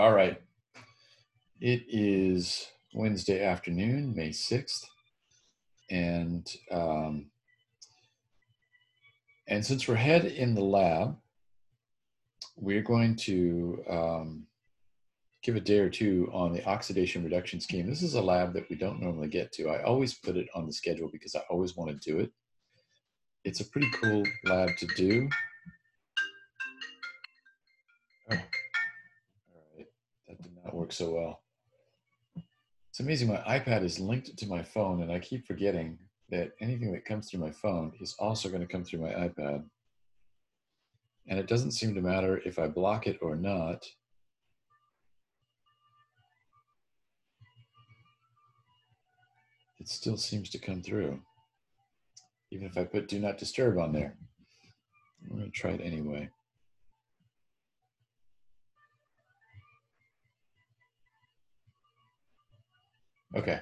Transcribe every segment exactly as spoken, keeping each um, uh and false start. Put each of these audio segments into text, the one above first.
All right. It is Wednesday afternoon, May sixth. And, um, and since we're head in the lab, we're going to um, give a day or two on the oxidation reduction scheme. This is a lab that we don't normally get to. I always put it on the schedule because I always want to do it. It's a pretty cool lab to do. Oh, all right. That did not work so well. It's amazing. My iPad is linked to my phone, and I keep forgetting that anything that comes through my phone is also going to come through my iPad. And it doesn't seem to matter if I block it or not. It still seems to come through, even if I put do not disturb on there. I'm going to try it anyway. Okay.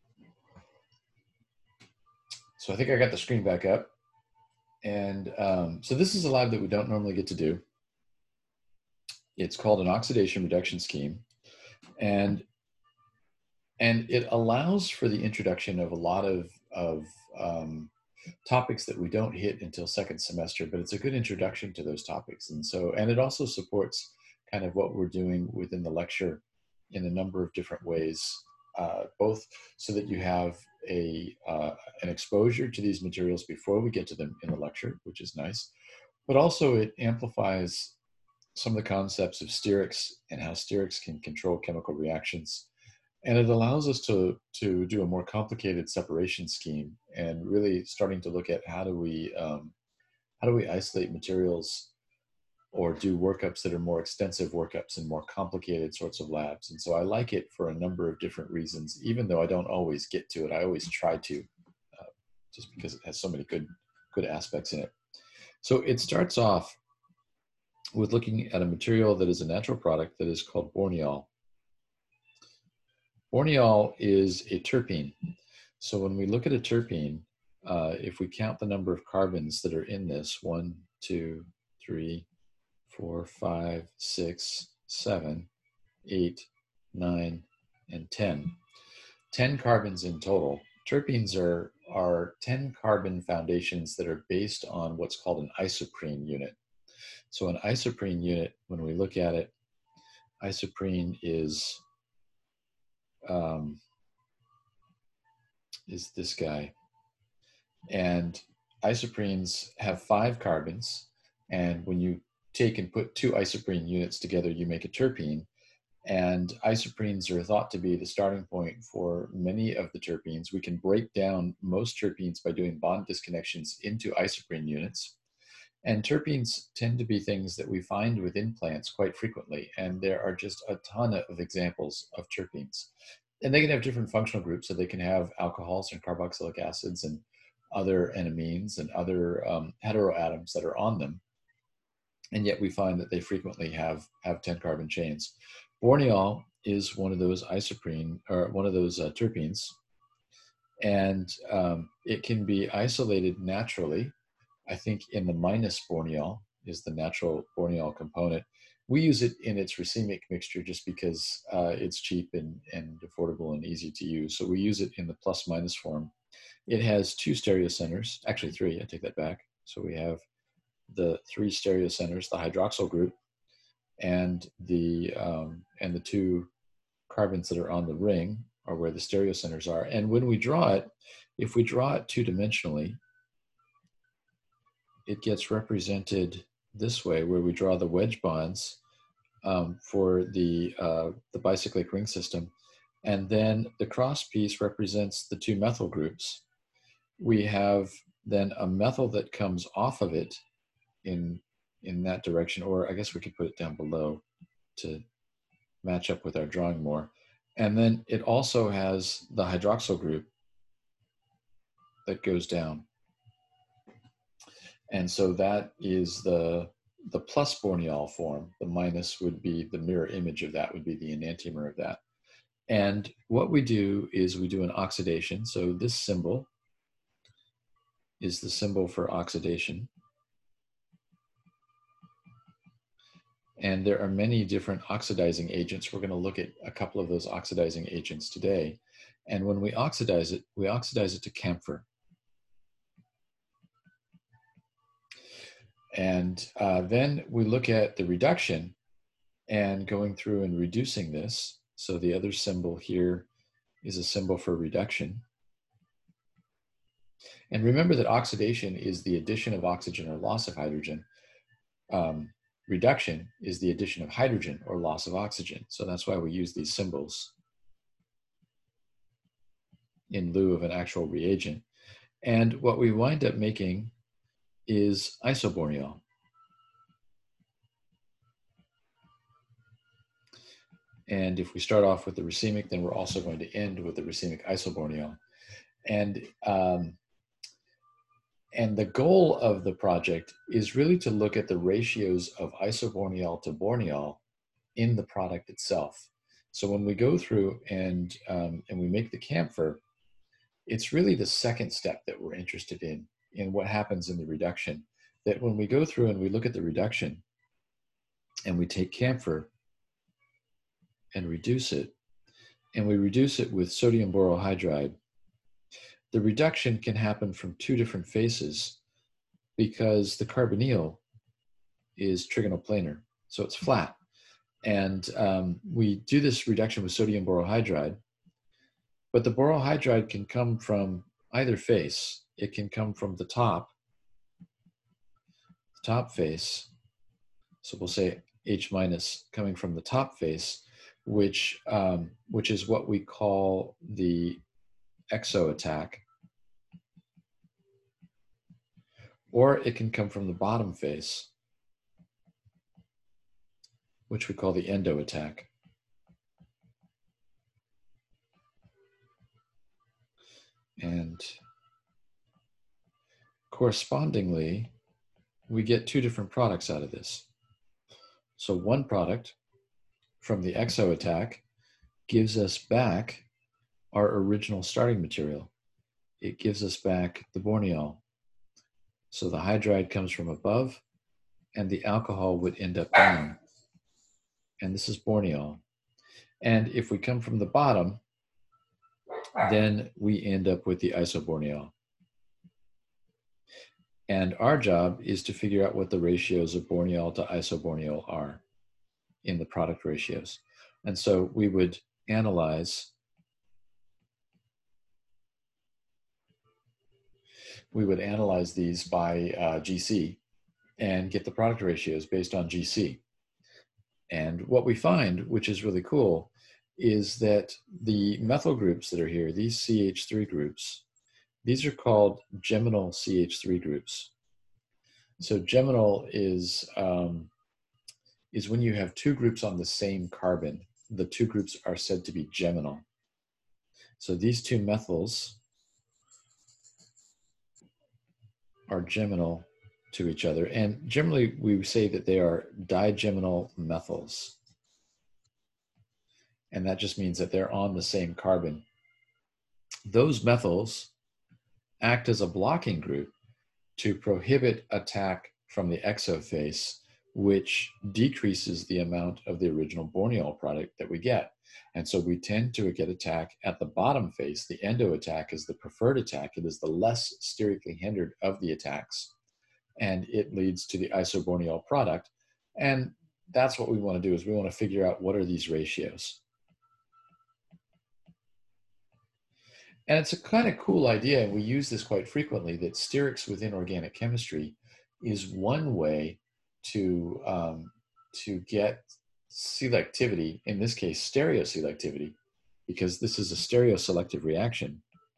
So I think I got the screen back up. And um, so this is a lab that we don't normally get to do. It's called an oxidation reduction scheme. And, and it allows for the introduction of a lot of, of um, topics that we don't hit until second semester, but it's a good introduction to those topics. And so, and it also supports kind of what we're doing within the lecture in a number of different ways, uh, both so that you have a, uh, an exposure to these materials before we get to them in the lecture, which is nice, but also it amplifies some of the concepts of sterics and how sterics can control chemical reactions. And it allows us to, to do a more complicated separation scheme and really starting to look at how do we, um, how do we isolate materials or do workups that are more extensive workups in more complicated sorts of labs. And so I like it for a number of different reasons, even though I don't always get to it. I always try to, uh, just because it has so many good, good aspects in it. So it starts off with looking at a material that is a natural product that is called borneol. Borneol is a terpene. So when we look at a terpene, uh, if we count the number of carbons that are in this, one, two, three, four, five, six, seven, eight, nine, and ten. ten carbons in total. Terpenes are, are ten carbon foundations that are based on what's called an isoprene unit. So an isoprene unit, when we look at it, isoprene is, um, is this guy. And isoprenes have five carbons. And when you take and put two isoprene units together, you make a terpene. And isoprenes are thought to be the starting point for many of the terpenes. We can break down most terpenes by doing bond disconnections into isoprene units. And terpenes tend to be things that we find within plants quite frequently. And there are just a ton of examples of terpenes. And they can have different functional groups. So they can have alcohols and carboxylic acids and other enamines and other um, heteroatoms that are on them. And yet we find that they frequently have, have ten carbon chains. Borneol is one of those isoprene, or one of those uh, terpenes. And um, it can be isolated naturally. I think in the minus borneol is the natural borneol component. We use it in its racemic mixture just because uh, it's cheap and, and affordable and easy to use. So we use it in the plus minus form. It has two stereocenters, actually three, I take that back. So we have the three stereocenters, the hydroxyl group, and the, um, and the two carbons that are on the ring are where the stereocenters are. And when we draw it, if we draw it two-dimensionally, it gets represented this way, where we draw the wedge bonds um, for the, uh, the bicyclic ring system. And then the cross piece represents the two methyl groups. We have then a methyl that comes off of it in, in that direction, or I guess we could put it down below to match up with our drawing more. And then it also has the hydroxyl group that goes down. And so that is the, the plus borneol form. The minus would be the mirror image of that, would be the enantiomer of that. And what we do is we do an oxidation. So this symbol is the symbol for oxidation. And there are many different oxidizing agents. We're going to look at a couple of those oxidizing agents today. And when we oxidize it, we oxidize it to camphor. And uh, then we look at the reduction and going through and reducing this. So the other symbol here is a symbol for reduction. And remember that oxidation is the addition of oxygen or loss of hydrogen. Um, reduction is the addition of hydrogen or loss of oxygen. So that's why we use these symbols in lieu of an actual reagent. And what we wind up making is isoborneol. And if we start off with the racemic, then we're also going to end with the racemic isoborneol. And, um, and the goal of the project is really to look at the ratios of isoborneol to borneol in the product itself. So when we go through and, um, and we make the camphor, it's really the second step that we're interested in, in what happens in the reduction. That when we go through and we look at the reduction and we take camphor and reduce it, and we reduce it with sodium borohydride, the reduction can happen from two different faces because the carbonyl is trigonoplanar, so it's flat. And um, we do this reduction with sodium borohydride, but the borohydride can come from either face. It can come from the top, the top face. So we'll say H minus coming from the top face, which, um, which is what we call the exo attack. Or it can come from the bottom face, which we call the endo attack. And correspondingly, we get two different products out of this. So one product from the exo attack gives us back our original starting material. It gives us back the borneol. So the hydride comes from above and the alcohol would end up down. And this is borneol. And if we come from the bottom, then we end up with the isoborneol. And our job is to figure out what the ratios of borneol to isoborneol are in the product ratios. And so we would analyze, we would analyze these by uh, G C and get the product ratios based on G C. And what we find, which is really cool, is that the methyl groups that are here, these C H three groups, these are called geminal C H three groups. So geminal is, um, is when you have two groups on the same carbon. The two groups are said to be geminal. So these two methyls are geminal to each other. And generally we say that they are digeminal methyls. And that just means that they're on the same carbon. Those methyls act as a blocking group to prohibit attack from the exophase, which decreases the amount of the original borneol product that we get. And so we tend to get attack at the bottom face. The endo attack is the preferred attack. It is the less sterically hindered of the attacks. And it leads to the isoborneol product. And that's what we want to do, is we want to figure out what are these ratios. And it's a kind of cool idea, and we use this quite frequently, that sterics within organic chemistry is one way to, um, to get selectivity, in this case stereoselectivity, because this is a stereoselective reaction.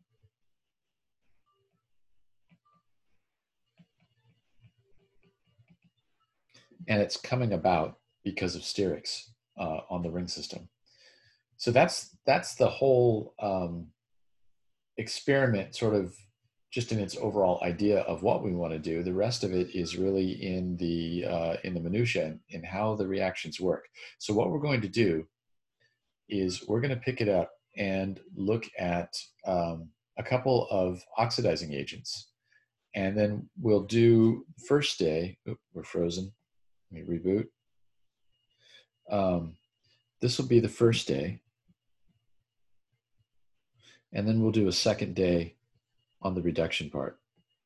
And it's coming about because of sterics uh, on the ring system. So that's, that's the whole um, experiment, sort of just in its overall idea of what we want to do. The rest of it is really in the uh, in the minutia, in how the reactions work. So what we're going to do is we're going to pick it up and look at um, a couple of oxidizing agents, and then we'll do first day. Oop, we're frozen. Let me reboot. Um, this will be the first day. And then we'll do a second day on the reduction part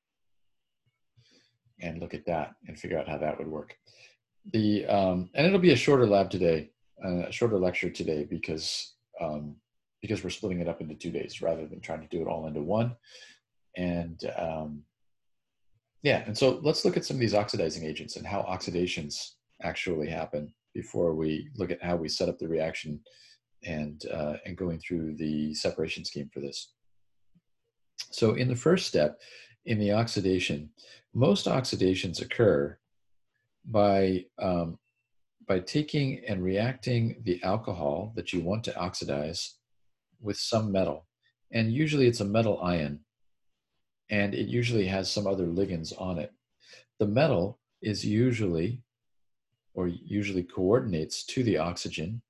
and look at that and figure out how that would work. The, um, and it'll be a shorter lab today, uh, a shorter lecture today because, um, because we're splitting it up into two days rather than trying to do it all into one. And um, yeah, and so let's look at some of these oxidizing agents and how oxidations actually happen before we look at how we set up the reaction and, uh, and going through the separation scheme for this. So in the first step, in the oxidation, most oxidations occur by, um, by taking and reacting the alcohol that you want to oxidize with some metal. And usually it's a metal ion, and it usually has some other ligands on it. The metal is usually, or usually coordinates to the oxygen.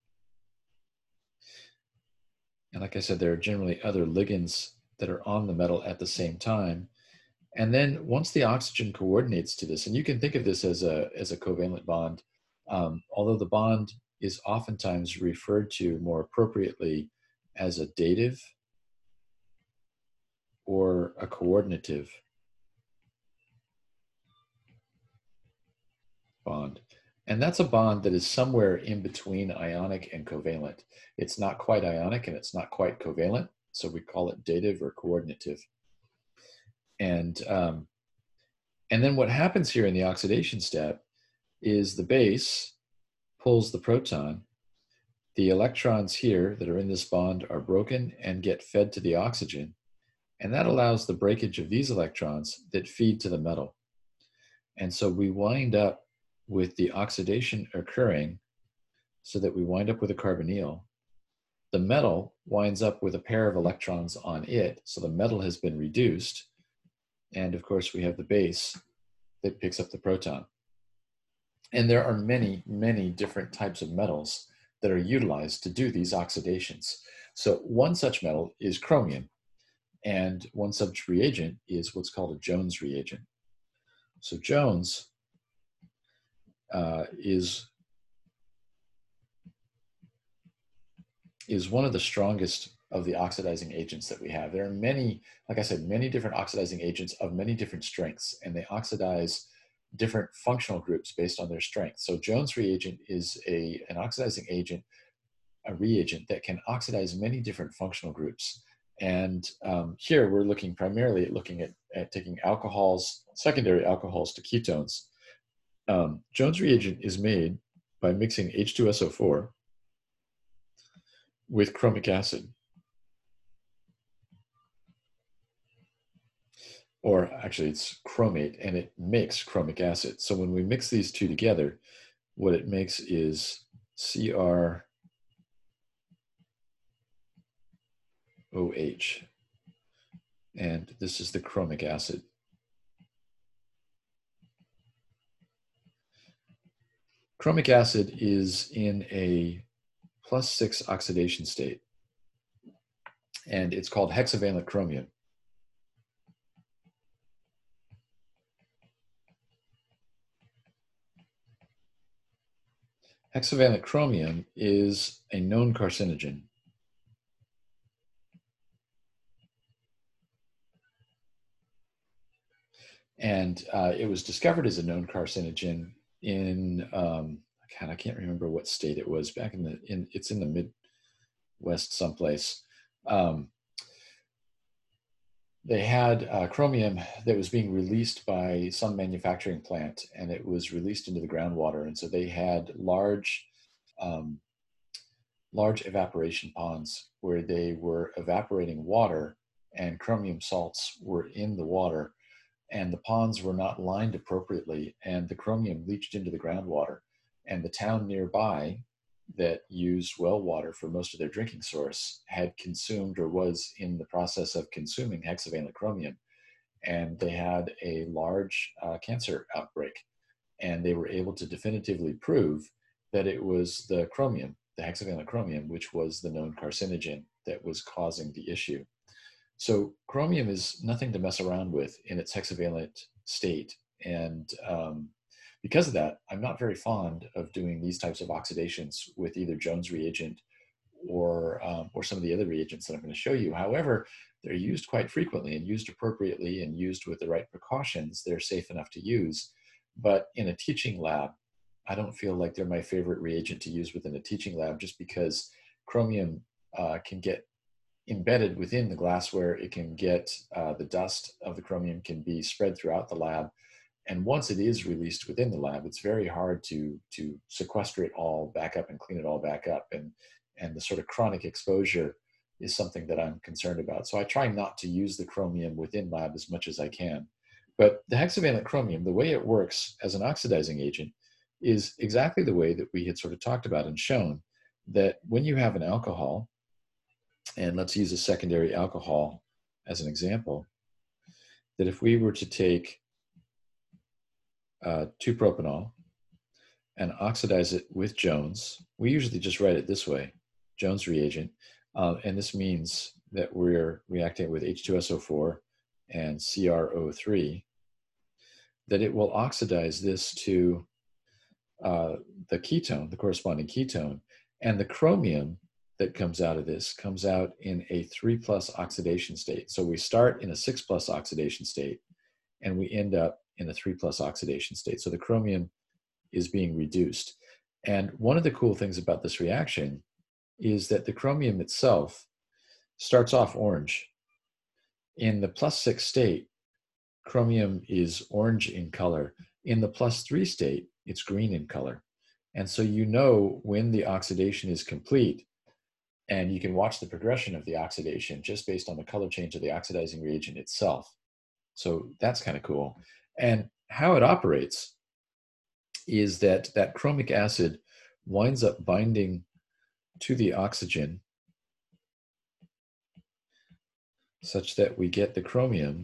And like I said, there are generally other ligands that are on the metal at the same time. And then once the oxygen coordinates to this, and you can think of this as a, as a covalent bond, um, although the bond is oftentimes referred to more appropriately as a dative or a coordinative bond. And that's a bond that is somewhere in between ionic and covalent. It's not quite ionic and it's not quite covalent, so we call it dative or coordinative. And, um, and then what happens here in the oxidation step is the base pulls the proton. The electrons here that are in this bond are broken and get fed to the oxygen. And that allows the breakage of these electrons that feed to the metal. And so we wind up with the oxidation occurring so that we wind up with a carbonyl. The metal winds up with a pair of electrons on it. So the metal has been reduced. And of course, we have the base that picks up the proton. And there are many, many different types of metals that are utilized to do these oxidations. So one such metal is chromium, and one such reagent is what's called a Jones reagent. So Jones uh, is, is one of the strongest of the oxidizing agents that we have. There are many, like I said, many different oxidizing agents of many different strengths, and they oxidize different functional groups based on their strength. So Jones reagent is a, an oxidizing agent, a reagent that can oxidize many different functional groups. And um, here we're looking primarily at looking at, at taking alcohols, secondary alcohols to ketones. Um, Jones reagent is made by mixing H two S O four with chromic acid. Or actually it's chromate, and it makes chromic acid. So when we mix these two together, what it makes is C R O H. And this is the chromic acid. Chromic acid is in a plus six oxidation state, and it's called hexavalent chromium. Hexavalent chromium is a known carcinogen. And uh, it was discovered as a known carcinogen in, um, God, I can't remember what state it was back in the, in, it's in the Midwest someplace. Um, they had uh, chromium that was being released by some manufacturing plant, and it was released into the groundwater. And so they had large, um, large evaporation ponds where they were evaporating water, and chromium salts were in the water, and the ponds were not lined appropriately, and the chromium leached into the groundwater. And the town nearby that used well water for most of their drinking source had consumed or was in the process of consuming hexavalent chromium. And they had a large uh, cancer outbreak. And they were able to definitively prove that it was the chromium, the hexavalent chromium, which was the known carcinogen that was causing the issue. So chromium is nothing to mess around with in its hexavalent state. And um, because of that, I'm not very fond of doing these types of oxidations with either Jones reagent or, um, or some of the other reagents that I'm going to show you. However, they're used quite frequently, and used appropriately and used with the right precautions, they're safe enough to use. But in a teaching lab, I don't feel like they're my favorite reagent to use within a teaching lab, just because chromium uh, can get embedded within the glassware. It can get, uh, the dust of the chromium can be spread throughout the lab. And once it is released within the lab, it's very hard to, to sequester it all back up and clean it all back up. And, and the sort of chronic exposure is something that I'm concerned about. So I try not to use the chromium within lab as much as I can. But the hexavalent chromium, the way it works as an oxidizing agent is exactly the way that we had sort of talked about and shown, that when you have an alcohol, and let's use a secondary alcohol as an example, that if we were to take uh, two propanol and oxidize it with Jones, we usually just write it this way, Jones reagent, uh, and this means that we're reacting with H two S O four and C r O three, that it will oxidize this to uh, the ketone, the corresponding ketone, and the chromium that comes out of this comes out in a three plus oxidation state. So we start in a six plus oxidation state, and we end up in a three plus oxidation state. So the chromium is being reduced. And one of the cool things about this reaction is that the chromium itself starts off orange. In the plus six state, chromium is orange in color. In the plus three state, it's green in color. And so you know when the oxidation is complete, and you can watch the progression of the oxidation just based on the color change of the oxidizing reagent itself. So that's kind of cool. And how it operates is that that chromic acid winds up binding to the oxygen such that we get the chromium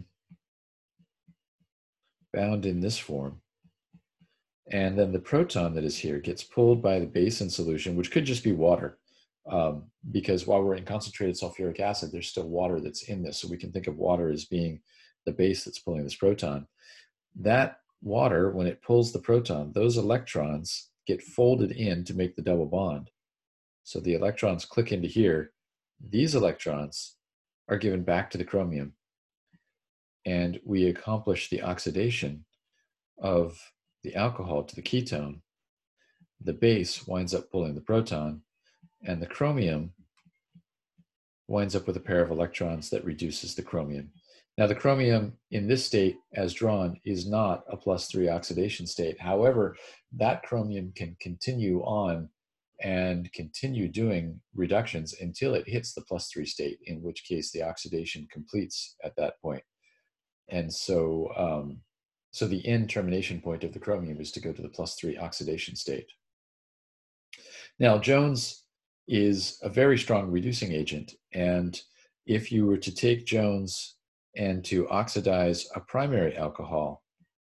bound in this form. And then the proton that is here gets pulled by the base in solution, which could just be water, um, because while we're in concentrated sulfuric acid, there's still water that's in this. So we can think of water as being the base that's pulling this proton. That water, when it pulls the proton, those electrons get folded in to make the double bond. So the electrons click into here. These electrons are given back to the chromium, and we accomplish the oxidation of the alcohol to the ketone. The base winds up pulling the proton, and the chromium winds up with a pair of electrons that reduces the chromium. Now the chromium in this state as drawn is not a plus three oxidation state. However, that chromium can continue on and continue doing reductions until it hits the plus three state, in which case the oxidation completes at that point. And so, um, so the end termination point of the chromium is to go to the plus three oxidation state. Now, Jones is a very strong reducing agent. And if you were to take Jones and to oxidize a primary alcohol,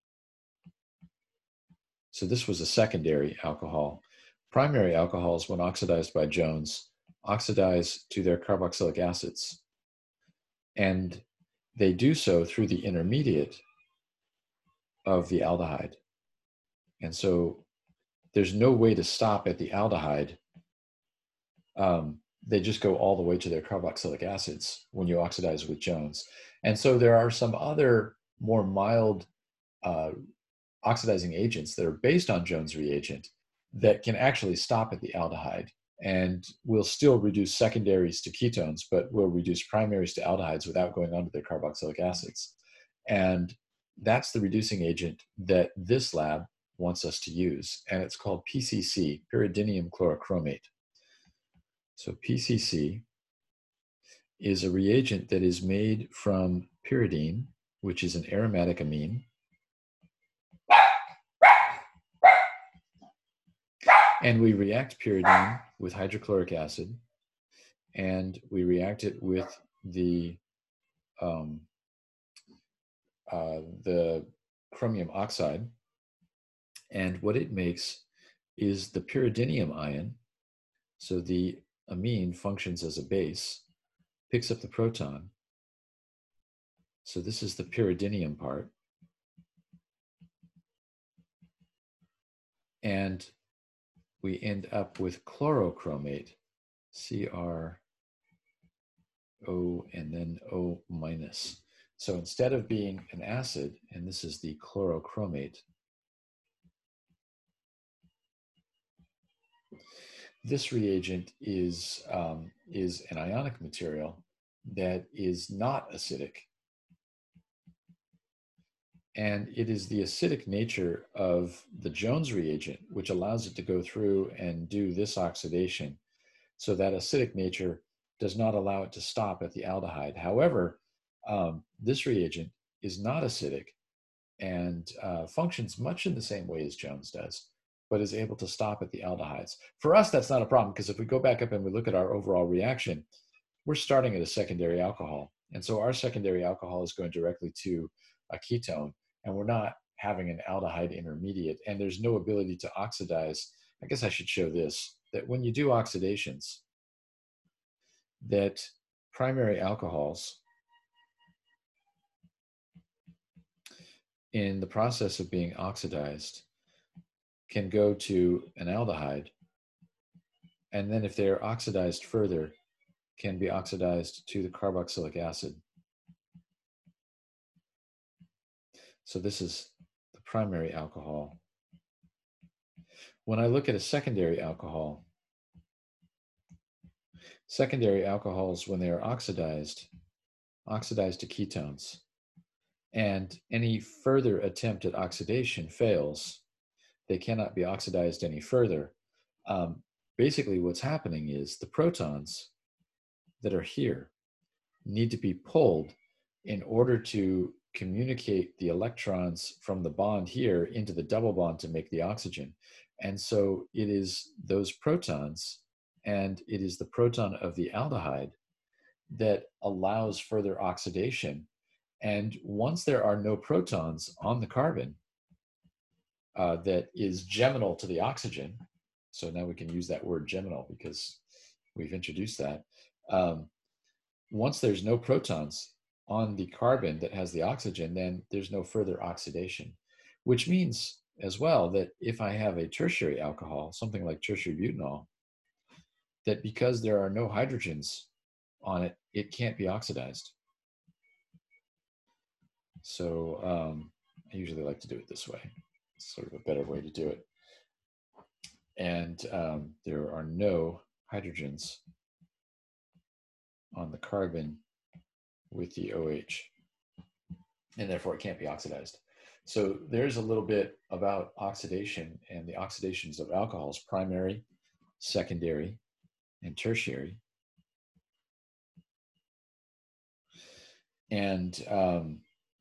so this was a secondary alcohol. Primary alcohols, when oxidized by Jones, oxidize to their carboxylic acids. And they do so through the intermediate of the aldehyde. And so there's no way to stop at the aldehyde. Um, they just go all the way to their carboxylic acids when you oxidize with Jones. And so there are some other more mild uh, oxidizing agents that are based on Jones reagent that can actually stop at the aldehyde and will still reduce secondaries to ketones, but will reduce primaries to aldehydes without going on to their carboxylic acids. And that's the reducing agent that this lab wants us to use. And it's called P C C, pyridinium chlorochromate. So P C C is a reagent that is made from pyridine, which is an aromatic amine. And we react pyridine with hydrochloric acid, and we react it with the um, uh, the chromium oxide. And what it makes is the pyridinium ion. So the amine functions as a base, picks up the proton. So this is the pyridinium part. and we end up with chlorochromate, C R O and then O minus. So instead of being an acid, and this is the chlorochromate, this reagent is, um, is an ionic material that is not acidic. And it is the acidic nature of the Jones reagent which allows it to go through and do this oxidation. So that acidic nature does not allow it to stop at the aldehyde. However, um, this reagent is not acidic and uh, functions much in the same way as Jones does, but is able to stop at the aldehydes. For us, that's not a problem, because if we go back up and we look at our overall reaction, we're starting at a secondary alcohol. And so our secondary alcohol is going directly to a ketone, and we're not having an aldehyde intermediate, and there's no ability to oxidize. I guess I should show this, that when you do oxidations, that primary alcohols in the process of being oxidized can go to an aldehyde, and then if they're oxidized further, can be oxidized to the carboxylic acid. So this is the primary alcohol. When I look at a secondary alcohol, secondary alcohols, when they are oxidized, oxidize to ketones, and any further attempt at oxidation fails. They cannot be oxidized any further. Um, basically, what's happening is the protons that are here need to be pulled in order to communicate the electrons from the bond here into the double bond to make the oxygen. And so it is those protons, and it is the proton of the aldehyde that allows further oxidation. And once there are no protons on the carbon uh, that is geminal to the oxygen, so now we can use that word geminal because we've introduced that. Um, once there's no protons on the carbon that has the oxygen, then there's no further oxidation, which means as well that if I have a tertiary alcohol, something like tertiary butanol, that because there are no hydrogens on it, it can't be oxidized. So um, I usually like to do it this way. It's sort of a better way to do it. And um, there are no hydrogens on the carbon with the O H, and therefore it can't be oxidized. So there's a little bit about oxidation and the oxidations of alcohols: primary, secondary, and tertiary. And um,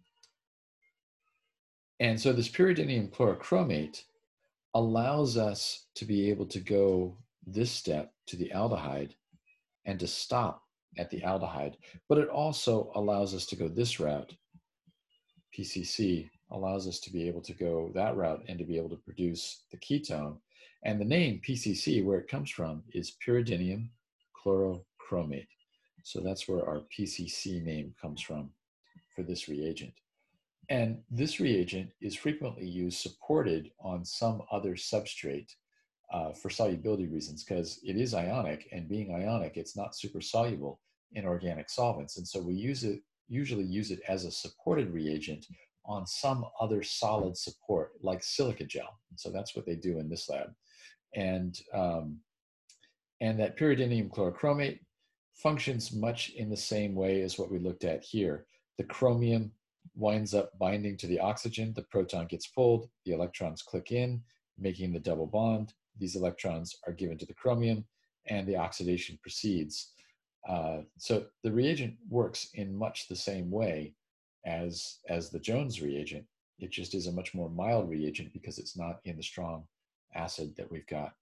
and so this pyridinium chlorochromate allows us to be able to go this step to the aldehyde and to stop at the aldehyde, but it also allows us to go this route. P C C allows us to be able to go that route and to be able to produce the ketone. And the name P C C, where it comes from, is pyridinium chlorochromate. So that's where our P C C name comes from for this reagent. And this reagent is frequently used supported on some other substrate uh, for solubility reasons, because it is ionic, and being ionic, it's not super soluble in organic solvents. And so we use it, usually use it as a supported reagent on some other solid support like silica gel. So that's what they do in this lab. And, um, and that pyridinium chlorochromate functions much in the same way as what we looked at here. The chromium winds up binding to the oxygen, the proton gets pulled, the electrons click in, making the double bond. These electrons are given to the chromium, and the oxidation proceeds. Uh, so the reagent works in much the same way as, as the Jones reagent. It just is a much more mild reagent because it's not in the strong acid that we've got.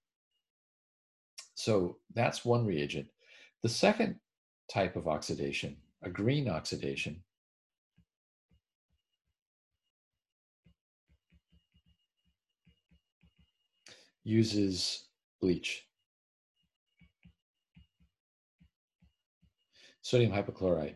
So that's one reagent. The second type of oxidation, a green oxidation, uses bleach. Sodium hypochlorite.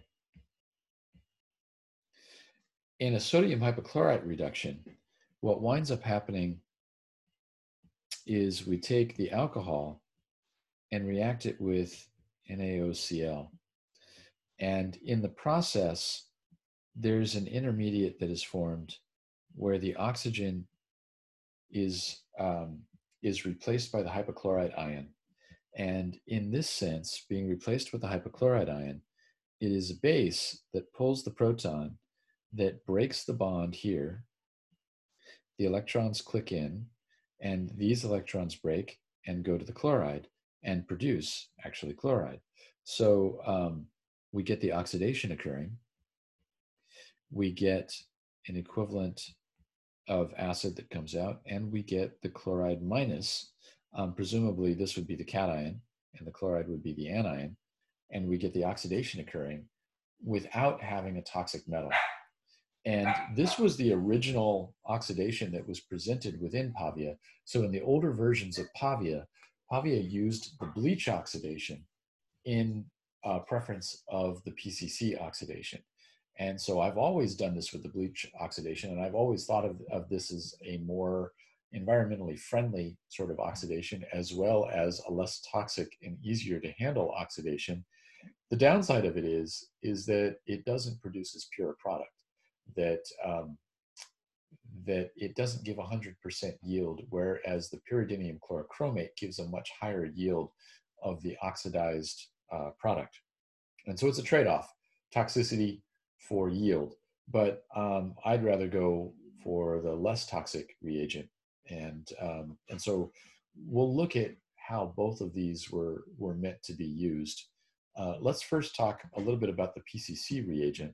In a sodium hypochlorite reduction, what winds up happening is we take the alcohol and react it with NaOCl. And in the process, there's an intermediate that is formed where the oxygen is, um, is replaced by the hypochlorite ion. And in this sense, being replaced with the hypochlorite ion, it is a base that pulls the proton, that breaks the bond here. The electrons click in, and these electrons break and go to the chloride and produce actually chloride. So um, we get the oxidation occurring. We get an equivalent of acid that comes out, and we get the chloride minus. Um, presumably, this would be the cation, and the chloride would be the anion, and we get the oxidation occurring without having a toxic metal. And this was the original oxidation that was presented within Pavia. So in the older versions of Pavia, Pavia used the bleach oxidation in uh, preference of the P C C oxidation. And so I've always done this with the bleach oxidation, and I've always thought of, of this as a more environmentally friendly sort of oxidation, as well as a less toxic and easier to handle oxidation. The downside of it is, is that it doesn't produce as pure a product, that, um, that it doesn't give one hundred percent yield, whereas the pyridinium chlorochromate gives a much higher yield of the oxidized uh, product. And so it's a trade-off, toxicity for yield. But um, I'd rather go for the less toxic reagent. And, um, and so we'll look at how both of these were, were meant to be used. Uh, let's first talk a little bit about the P C C reagent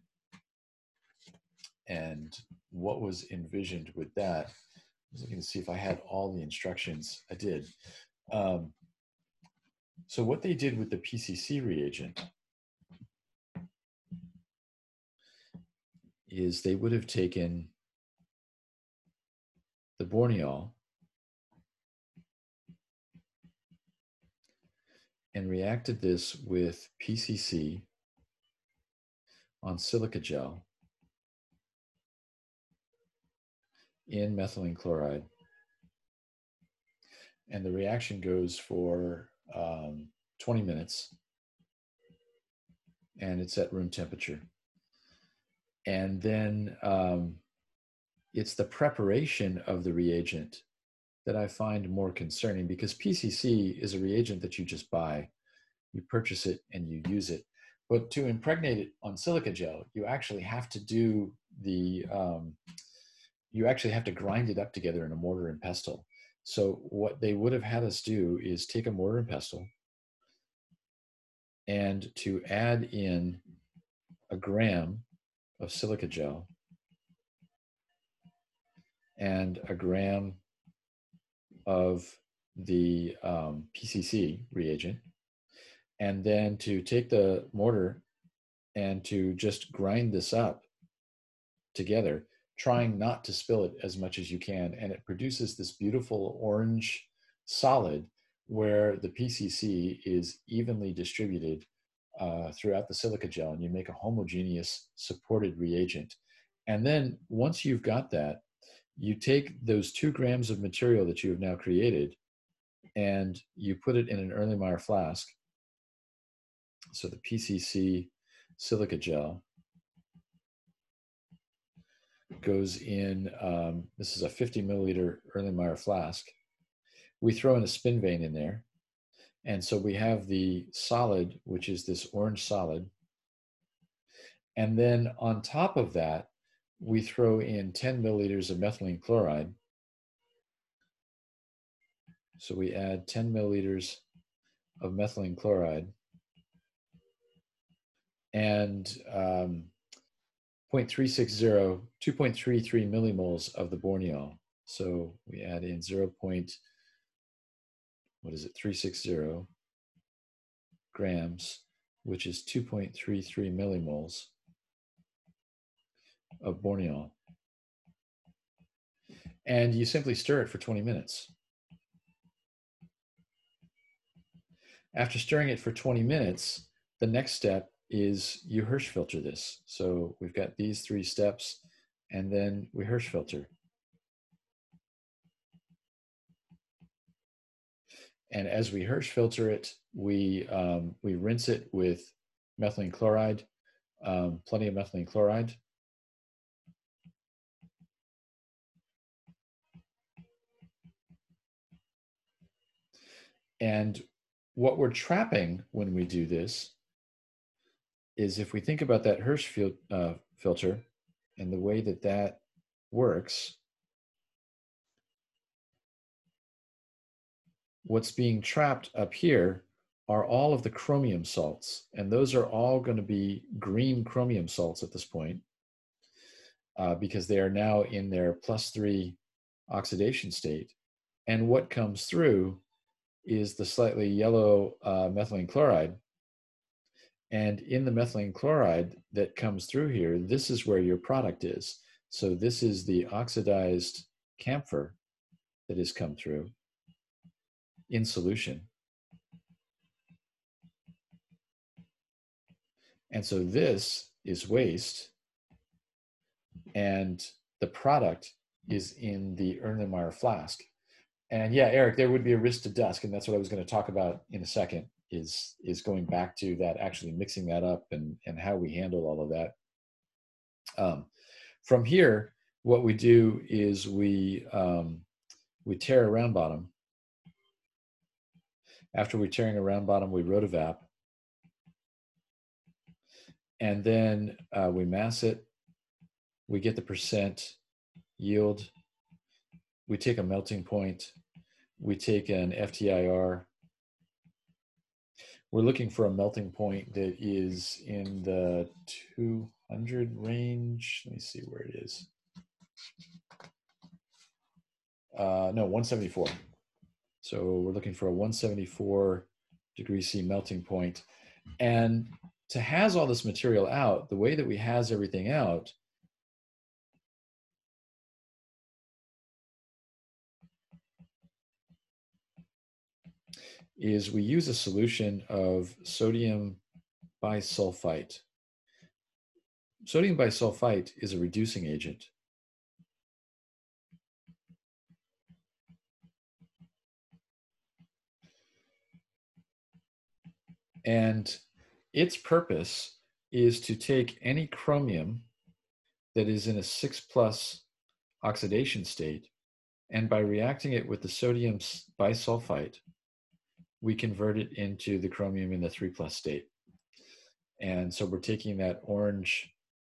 and what was envisioned with that. I was looking to see if I had all the instructions. I did. Um, so what they did with the P C C reagent is they would have taken the borneol and reacted this with P C C on silica gel in methylene chloride. And the reaction goes for um, twenty minutes, and it's at room temperature. And then um, it's the preparation of the reagent that I find more concerning, because P C C is a reagent that you just buy. You purchase it and you use it. But to impregnate it on silica gel, you actually have to do the, um, you actually have to grind it up together in a mortar and pestle. So what they would have had us do is take a mortar and pestle and to add in a gram of silica gel and a gram of the um, P C C reagent, and then to take the mortar and to just grind this up together, trying not to spill it as much as you can. And it produces this beautiful orange solid where the P C C is evenly distributed uh, throughout the silica gel, and you make a homogeneous supported reagent. And then once you've got that, you take those two grams of material that you have now created and you put it in an Erlenmeyer flask. So the P C C silica gel goes in, um, this is a fifty milliliter Erlenmeyer flask. We throw in a spin vane in there. And so we have the solid, which is this orange solid. And then on top of that, we throw in ten milliliters of methylene chloride. So we add ten milliliters of methylene chloride and um, zero point three six zero, two point three three millimoles of the borneol. So we add in zero. What is it, three sixty grams, which is two point three three millimoles of borneol. And you simply stir it for twenty minutes. After stirring it for twenty minutes, the next step is you Hirsch filter this. So we've got these three steps, and then we Hirsch filter. and as we Hirsch filter it, we, um, we rinse it with methylene chloride, um, plenty of methylene chloride. And what we're trapping when we do this is, if we think about that Hirsch fil uh, filter and the way that that works, what's being trapped up here are all of the chromium salts, and those are all going to be green chromium salts at this point, uh, because they are now in their plus three oxidation state. And what comes through is the slightly yellow uh, methylene chloride. And in the methylene chloride that comes through here, this is where your product is. So this is the oxidized camphor that has come through in solution. And so this is waste, and the product is in the Erlenmeyer flask. And yeah, Eric, there would be a risk to dust, and that's what I was going to talk about in a second, is, is going back to that, actually mixing that up and, and how we handle all of that. Um, from here, what we do is we, um, we tear a round bottom. After we're tearing a round bottom, we rotovap. And then uh, we mass it. We get the percent yield. We take a melting point. We take an F T I R. We're looking for a melting point that is in the two hundred range. Let me see where it is. Uh, no, one seventy-four. So we're looking for a one seventy-four degree C melting point. And to haz all this material out, the way that we haz everything out is we use a solution of sodium bisulfite. Sodium bisulfite is a reducing agent. And its purpose is to take any chromium that is in a six plus oxidation state, and by reacting it with the sodium bisulfite, we convert it into the chromium in the three plus state. And so we're taking that orange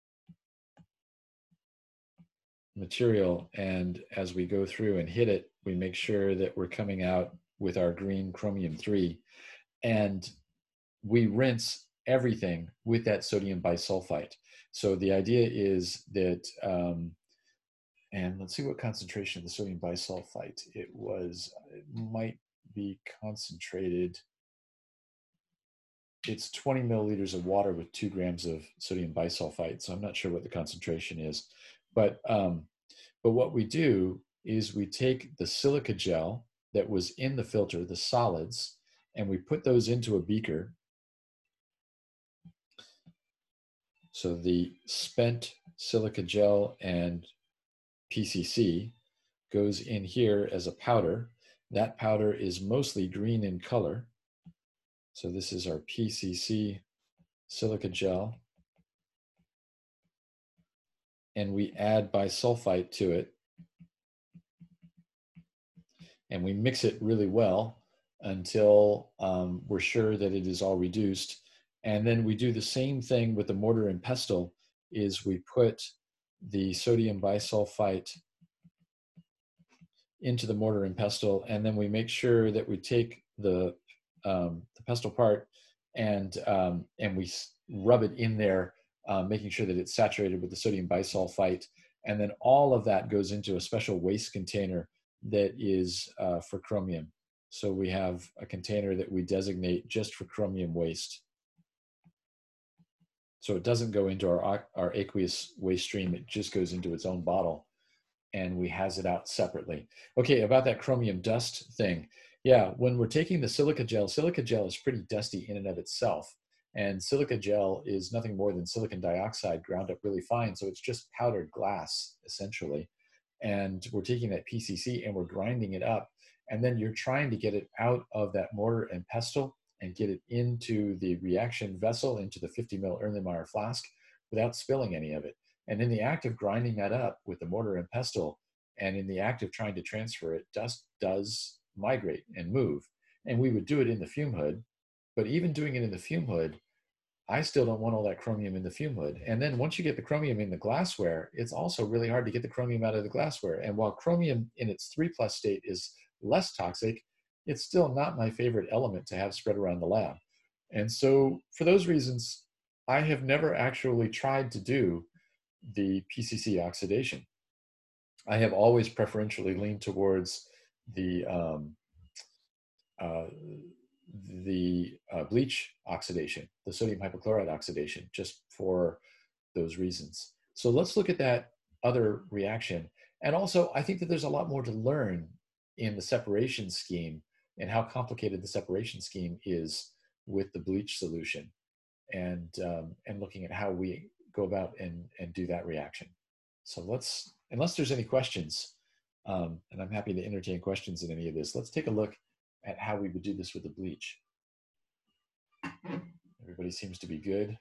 material, and as we go through and hit it, we make sure that we're coming out with our green chromium three, and we rinse everything with that sodium bisulfite. So the idea is that, um, and let's see what concentration of the sodium bisulfite it was. It might be concentrated. It's twenty milliliters of water with two grams of sodium bisulfite. So I'm not sure what the concentration is, but, um, but what we do is we take the silica gel that was in the filter, the solids, and we put those into a beaker. So the spent silica gel and P C C goes in here as a powder. That powder is mostly green in color. So this is our P C C silica gel. And we add bisulfite to it. And we mix it really well until um, we're sure that it is all reduced. And then we do the same thing with the mortar and pestle, is we put the sodium bisulfite into the mortar and pestle, and then we make sure that we take the, um, the pestle part and, um, and we rub it in there, uh, making sure that it's saturated with the sodium bisulfite. And then all of that goes into a special waste container that is uh, for chromium. So we have a container that we designate just for chromium waste. So it doesn't go into our, our aqueous waste stream, it just goes into its own bottle, and we haz it out separately. Okay, about that chromium dust thing. Yeah, when we're taking the silica gel, silica gel is pretty dusty in and of itself. And silica gel is nothing more than silicon dioxide ground up really fine. So it's just powdered glass, essentially. And we're taking that P C C and we're grinding it up. and then you're trying to get it out of that mortar and pestle and get it into the reaction vessel, into the fifty mil Erlenmeyer flask without spilling any of it. And in the act of grinding that up with the mortar and pestle, and in the act of trying to transfer it, dust does migrate and move. And we would do it in the fume hood, but even doing it in the fume hood, I still don't want all that chromium in the fume hood. And then once you get the chromium in the glassware, it's also really hard to get the chromium out of the glassware. And while chromium in its three plus state is less toxic, it's still not my favorite element to have spread around the lab. And so for those reasons, I have never actually tried to do the P C C oxidation. I have always preferentially leaned towards the um, uh, the uh, bleach oxidation, the sodium hypochlorite oxidation, just for those reasons. So let's look at that other reaction. And also, I think that there's a lot more to learn in the separation scheme and how complicated the separation scheme is with the bleach solution, and um, and looking at how we go about and, and do that reaction. So let's, unless there's any questions, um, and I'm happy to entertain questions in any of this, let's take a look at how we would do this with the bleach. Everybody seems to be good.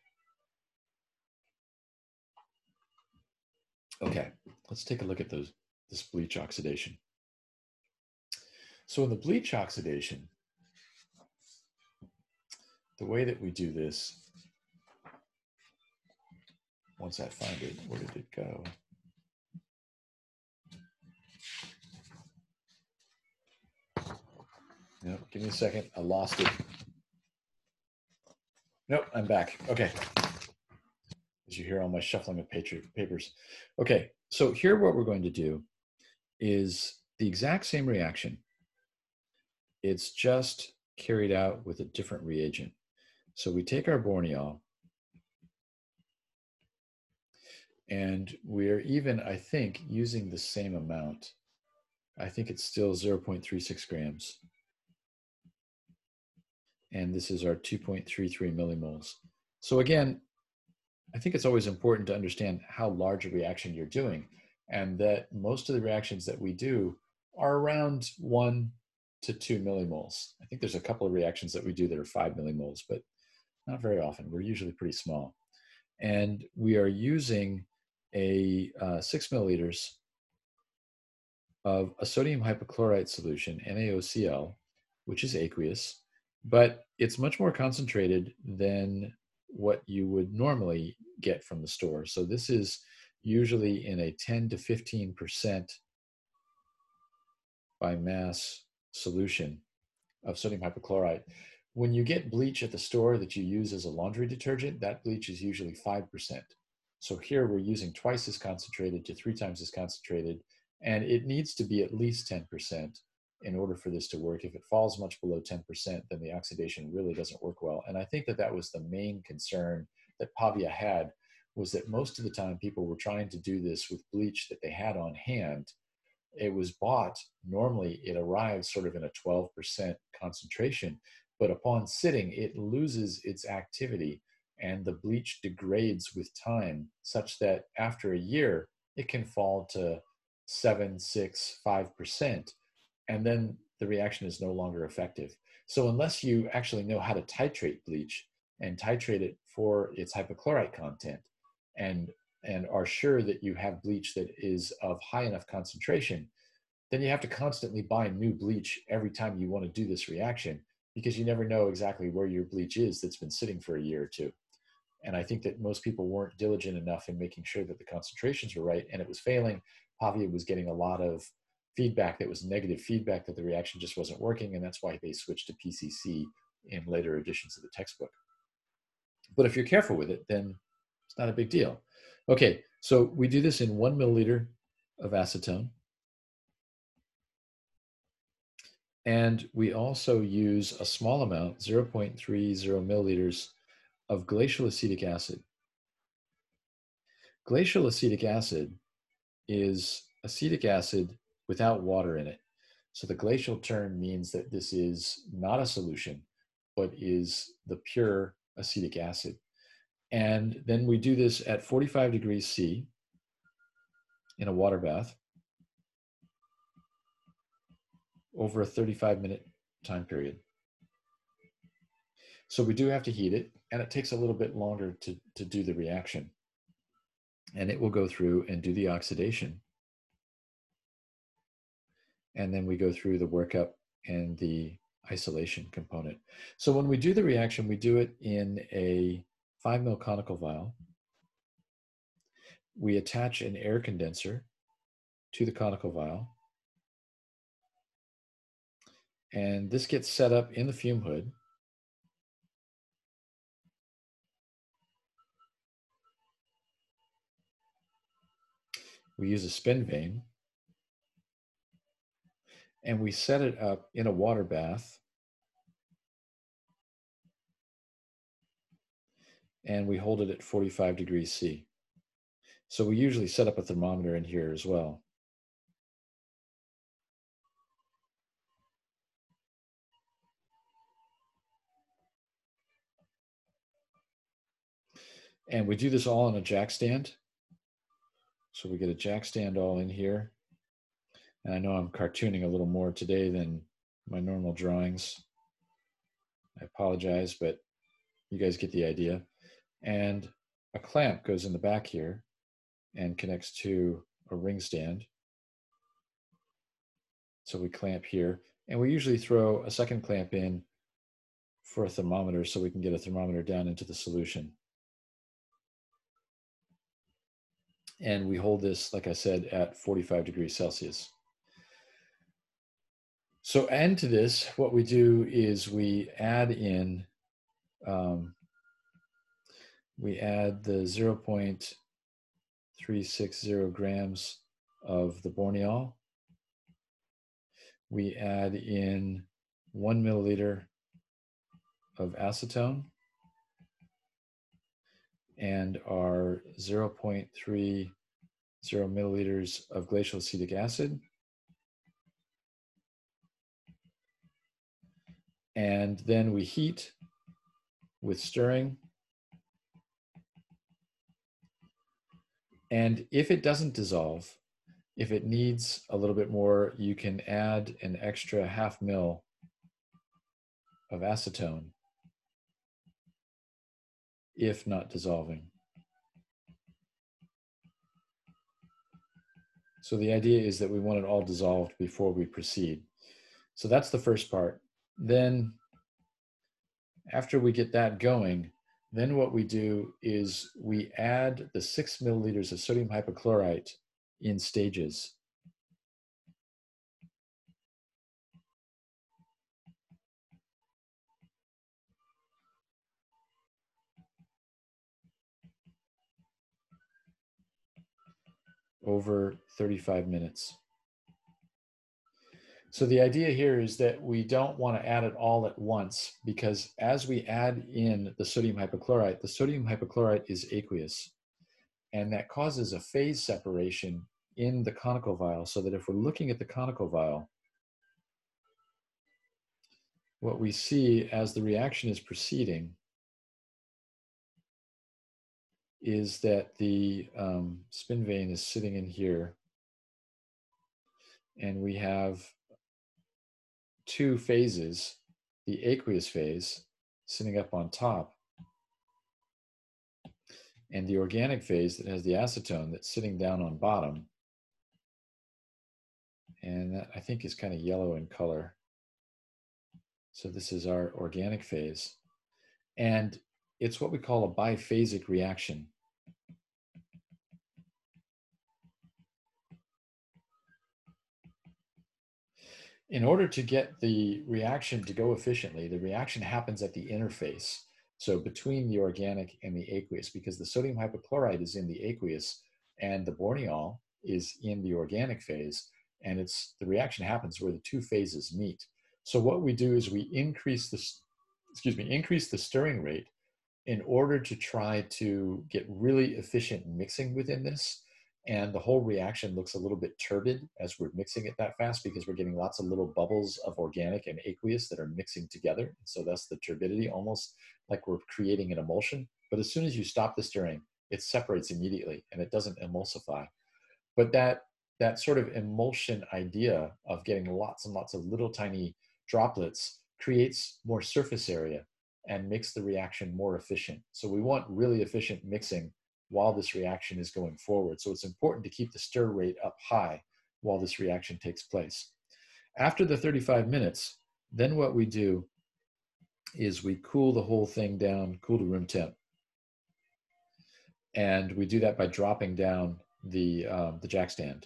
Okay, let's take a look at those, this bleach oxidation. So in the bleach oxidation, the way that we do this, once I find it, where did it go? No, give me a second, I lost it. Nope, I'm back, okay. As you hear all my shuffling of papers. Okay, so here what we're going to do is the exact same reaction. It's just carried out with a different reagent. So we take our Borneol, and we're even, I think, using the same amount. I think it's still zero point three six grams. And this is our two point three three millimoles. So again, I think it's always important to understand how large a reaction you're doing, and that most of the reactions that we do are around one to two millimoles. I think there's a couple of reactions that we do that are five millimoles, but not very often. We're usually pretty small. And we are using a uh, six milliliters of a sodium hypochlorite solution, NaOCl, which is aqueous, but it's much more concentrated than what you would normally get from the store. So this is usually in a ten to fifteen percent by mass solution of sodium hypochlorite. When you get bleach at the store that you use as a laundry detergent, that bleach is usually five percent. So here we're using twice as concentrated to three times as concentrated, and it needs to be at least ten percent in order for this to work. If it falls much below ten percent, then the oxidation really doesn't work well. And I think that that was the main concern that Pavia had, was that most of the time people were trying to do this with bleach that they had on hand. It was bought, normally it arrives sort of in a twelve percent concentration, but upon sitting, it loses its activity and the bleach degrades with time, such that after a year, it can fall to seven, six, five percent. And then the reaction is no longer effective. So unless you actually know how to titrate bleach and titrate it for its hypochlorite content, and, and are sure that you have bleach that is of high enough concentration, then you have to constantly buy new bleach every time you want to do this reaction, because you never know exactly where your bleach is that's been sitting for a year or two. And I think that most people weren't diligent enough in making sure that the concentrations were right, and it was failing. Pavia was getting a lot of feedback that was negative feedback, that the reaction just wasn't working, and that's why they switched to P C C in later editions of the textbook. But if you're careful with it, then it's not a big deal. Okay, so we do this in one milliliter of acetone. And we also use a small amount, zero point three zero milliliters of glacial acetic acid. Glacial acetic acid is acetic acid without water in it. So the glacial term means that this is not a solution, but is the pure acetic acid. And then we do this at forty-five degrees C in a water bath. over a thirty-five minute time period. So we do have to heat it, and it takes a little bit longer to, to do the reaction. And it will go through and do the oxidation. And then we go through the workup and the isolation component. So when we do the reaction, we do it in a five mil conical vial. We attach an air condenser to the conical vial. And this gets set up in the fume hood. We use a spin vane. And we set it up in a water bath. And we hold it at forty-five degrees C. So we usually set up a thermometer in here as well. And we do this all on a jack stand. So we get a jack stand all in here. And I know I'm cartooning a little more today than my normal drawings. I apologize, but you guys get the idea. And a clamp goes in the back here and connects to a ring stand. So we clamp here, and we usually throw a second clamp in for a thermometer so we can get a thermometer down into the solution. And we hold this, like I said, at forty-five degrees Celsius. So add to this, what we do is we add in, um, we add the zero point three six zero grams of the borneol. We add in one milliliter of acetone and our zero point three zero milliliters of glacial acetic acid. And then we heat with stirring. And if it doesn't dissolve, if it needs a little bit more, you can add an extra half mil of acetone if not dissolving. So the idea is that we want it all dissolved before we proceed. So that's the first part. Then after we get that going, then what we do is we add the six milliliters of sodium hypochlorite in stages. Over thirty-five minutes. So the idea here is that we don't want to add it all at once, because as we add in the sodium hypochlorite, the sodium hypochlorite is aqueous, and that causes a phase separation in the conical vial, so that if we're looking at the conical vial, what we see as the reaction is proceeding is that the um, spin vane is sitting in here, and we have two phases, the aqueous phase sitting up on top, and the organic phase that has the acetone that's sitting down on bottom. And that, I think, is kind of yellow in color. So this is our organic phase. And it's what we call a biphasic reaction. In order to get the reaction to go efficiently, the reaction happens at the interface. So between the organic and the aqueous, because the sodium hypochlorite is in the aqueous and the borneol is in the organic phase, and it's the reaction happens where the two phases meet. So what we do is we increase the, excuse me, increase the stirring rate in order to try to get really efficient mixing within this. And the whole reaction looks a little bit turbid as we're mixing it that fast, because we're getting lots of little bubbles of organic and aqueous that are mixing together. So that's the turbidity, almost like we're creating an emulsion. But as soon as you stop the stirring, it separates immediately and it doesn't emulsify. But that that sort of emulsion idea of getting lots and lots of little tiny droplets creates more surface area and makes the reaction more efficient. So we want really efficient mixing while this reaction is going forward. So it's important to keep the stir rate up high while this reaction takes place. After the thirty-five minutes, then what we do is we cool the whole thing down, cool to room temp. And we do that by dropping down the, um, the jack stand.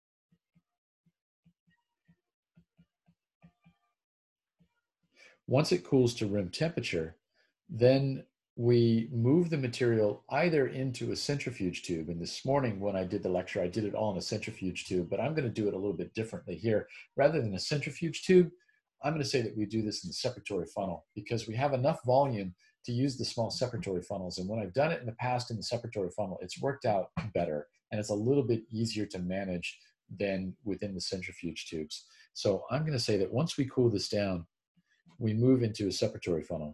Once it cools to room temperature, then we move the material either into a centrifuge tube. And this morning when I did the lecture, I did it all in a centrifuge tube, but I'm going to do it a little bit differently here. Rather than a centrifuge tube, I'm going to say that we do this in the separatory funnel because we have enough volume to use the small separatory funnels. And when I've done it in the past in the separatory funnel, it's worked out better and it's a little bit easier to manage than within the centrifuge tubes. So I'm going to say that once we cool this down, we move into a separatory funnel.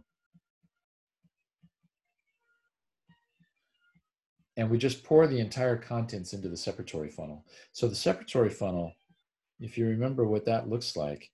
And we just pour the entire contents into the separatory funnel. So the separatory funnel, if you remember what that looks like,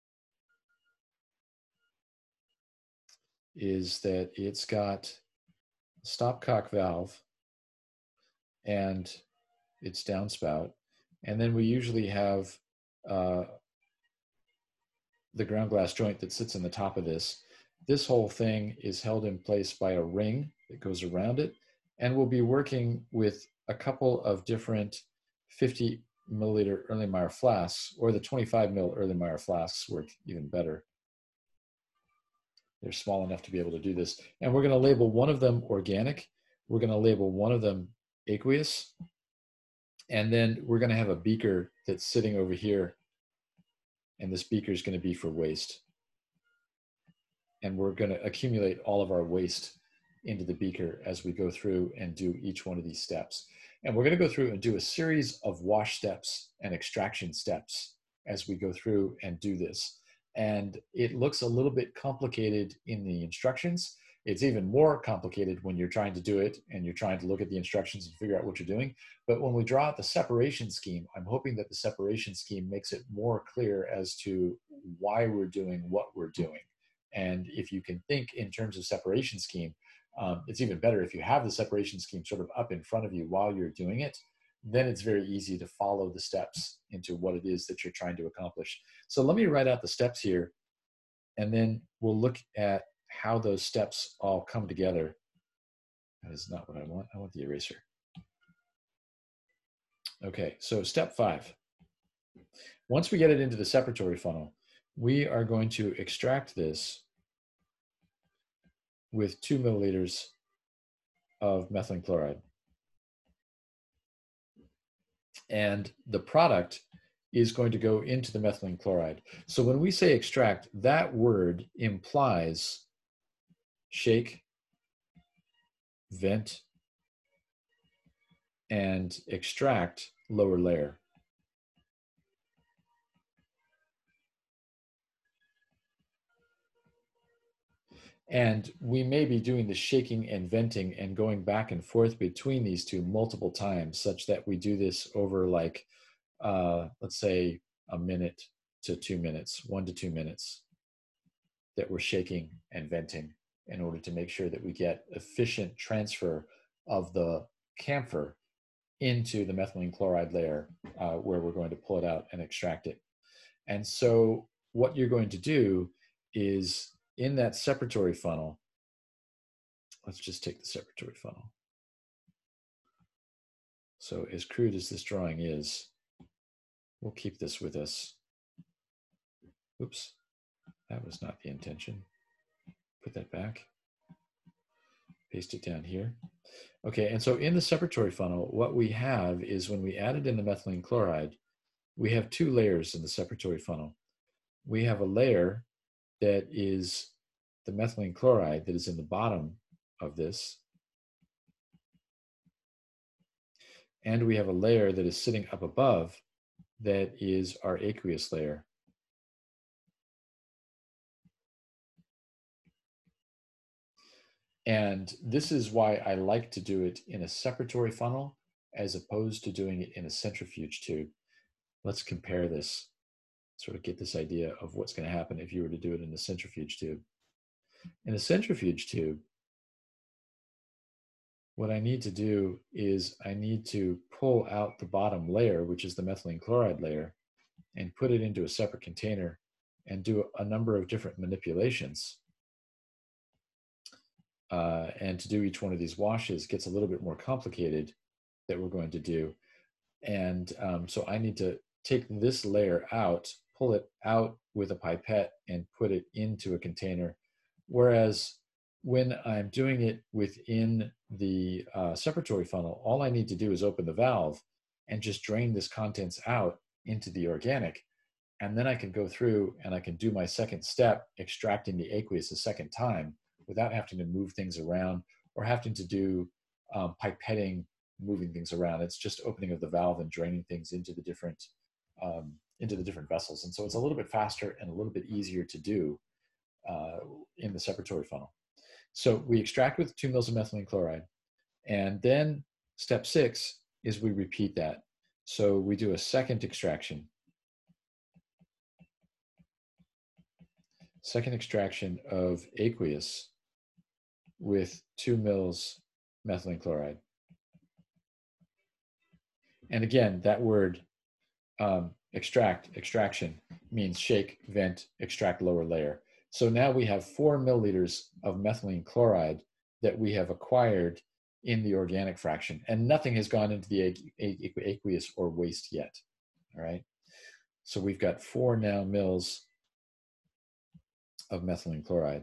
is that it's got a stopcock valve and its downspout. And then we usually have uh, the ground glass joint that sits in the top of this. This whole thing is held in place by a ring that goes around it. And we'll be working with a couple of different fifty milliliter Erlenmeyer flasks, or the twenty-five mil Erlenmeyer flasks work even better. They're small enough to be able to do this. And we're going to label one of them organic. We're going to label one of them aqueous. And then we're going to have a beaker that's sitting over here. And this beaker is going to be for waste. And we're going to accumulate all of our waste into the beaker as we go through and do each one of these steps. And we're going to go through and do a series of wash steps and extraction steps as we go through and do this. And it looks a little bit complicated in the instructions. It's even more complicated when you're trying to do it and you're trying to look at the instructions and figure out what you're doing. But when we draw out the separation scheme, I'm hoping that the separation scheme makes it more clear as to why we're doing what we're doing. And if you can think in terms of separation scheme, um, it's even better if you have the separation scheme sort of up in front of you while you're doing it. Then it's very easy to follow the steps into what it is that you're trying to accomplish. So let me write out the steps here, and then we'll look at how those steps all come together. That is not what I want. I want the eraser. Okay, so step five. Once we get it into the separatory funnel, we are going to extract this with two milliliters of methylene chloride. And the product is going to go into the methylene chloride. So when we say extract, that word implies shake, vent, and extract lower layer. And we may be doing the shaking and venting and going back and forth between these two multiple times, such that we do this over like, uh, let's say a minute to two minutes, one to two minutes, that we're shaking and venting in order to make sure that we get efficient transfer of the camphor into the methylene chloride layer uh, where we're going to pull it out and extract it. And so what you're going to do is in that separatory funnel, let's just take the separatory funnel. So as crude as this drawing is, we'll keep this with us. Oops, that was not the intention. Put that back. Paste it down here. Okay, and so in the separatory funnel, what we have is when we added in the methylene chloride, we have two layers in the separatory funnel. We have a layer that is the methylene chloride that is in the bottom of this. And we have a layer that is sitting up above that is our aqueous layer. And this is why I like to do it in a separatory funnel as opposed to doing it in a centrifuge tube. let's compare this, sort of get this idea of what's going to happen if you were to do it in a centrifuge tube. In a centrifuge tube, what I need to do is I need to pull out the bottom layer, which is the methylene chloride layer, and put it into a separate container and do a number of different manipulations. Uh, and to do each one of these washes gets a little bit more complicated that we're going to do. And um, so I need to take this layer out, pull it out with a pipette and put it into a container. Whereas when I'm doing it within the uh, separatory funnel, all I need to do is open the valve and just drain this contents out into the organic. And then I can go through and I can do my second step, extracting the aqueous a second time without having to move things around or having to do um, pipetting, moving things around. It's just opening of the valve and draining things into the different um, into the different vessels. And so it's a little bit faster and a little bit easier to do uh, in the separatory funnel. So we extract with two mils of methylene chloride. And then step six is we repeat that. So we do a second extraction. Second extraction of aqueous with two mils methylene chloride. And again, that word um, extract, extraction means shake, vent, extract lower layer. So now we have four milliliters of methylene chloride that we have acquired in the organic fraction, and nothing has gone into the aqueous or waste yet, all right? So we've got four now mils of methylene chloride.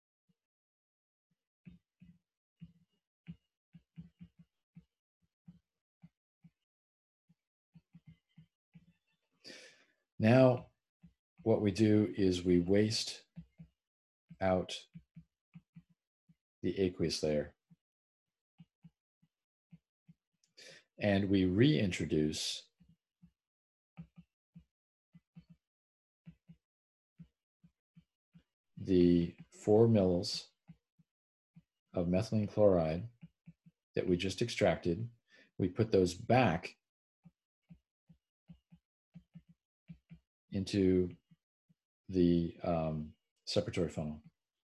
Now, what we do is we waste out the aqueous layer. And we reintroduce the four mils of methylene chloride that we just extracted. We put those back into the um, separatory funnel.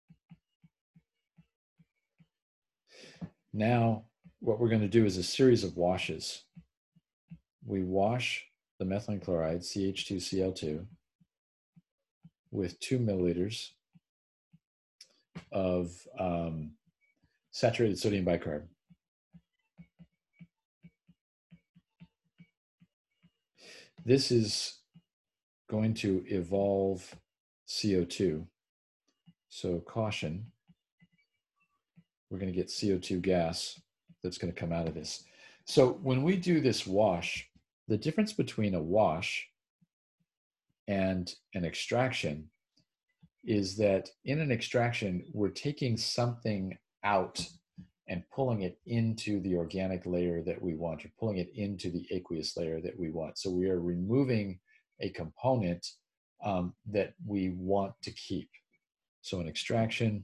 Now, what we're going to do is a series of washes. We wash the methylene chloride, C H two C L two, with two milliliters of um, saturated sodium bicarb. This is going to evolve C O two. So caution, we're going to get C O two gas that's going to come out of this. So when we do this wash, the difference between a wash and an extraction is that in an extraction, we're taking something out and pulling it into the organic layer that we want, or pulling it into the aqueous layer that we want. So we are removing a component um, that we want to keep. So an extraction,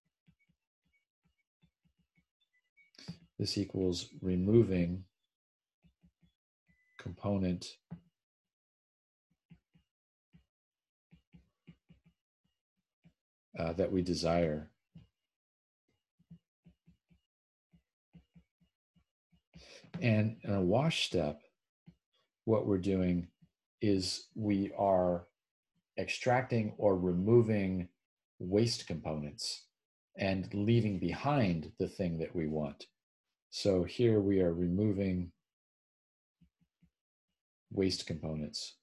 this equals removing component uh, that we desire. And in a wash step, what we're doing is we are extracting or removing waste components and leaving behind the thing that we want. So here we are removing waste components.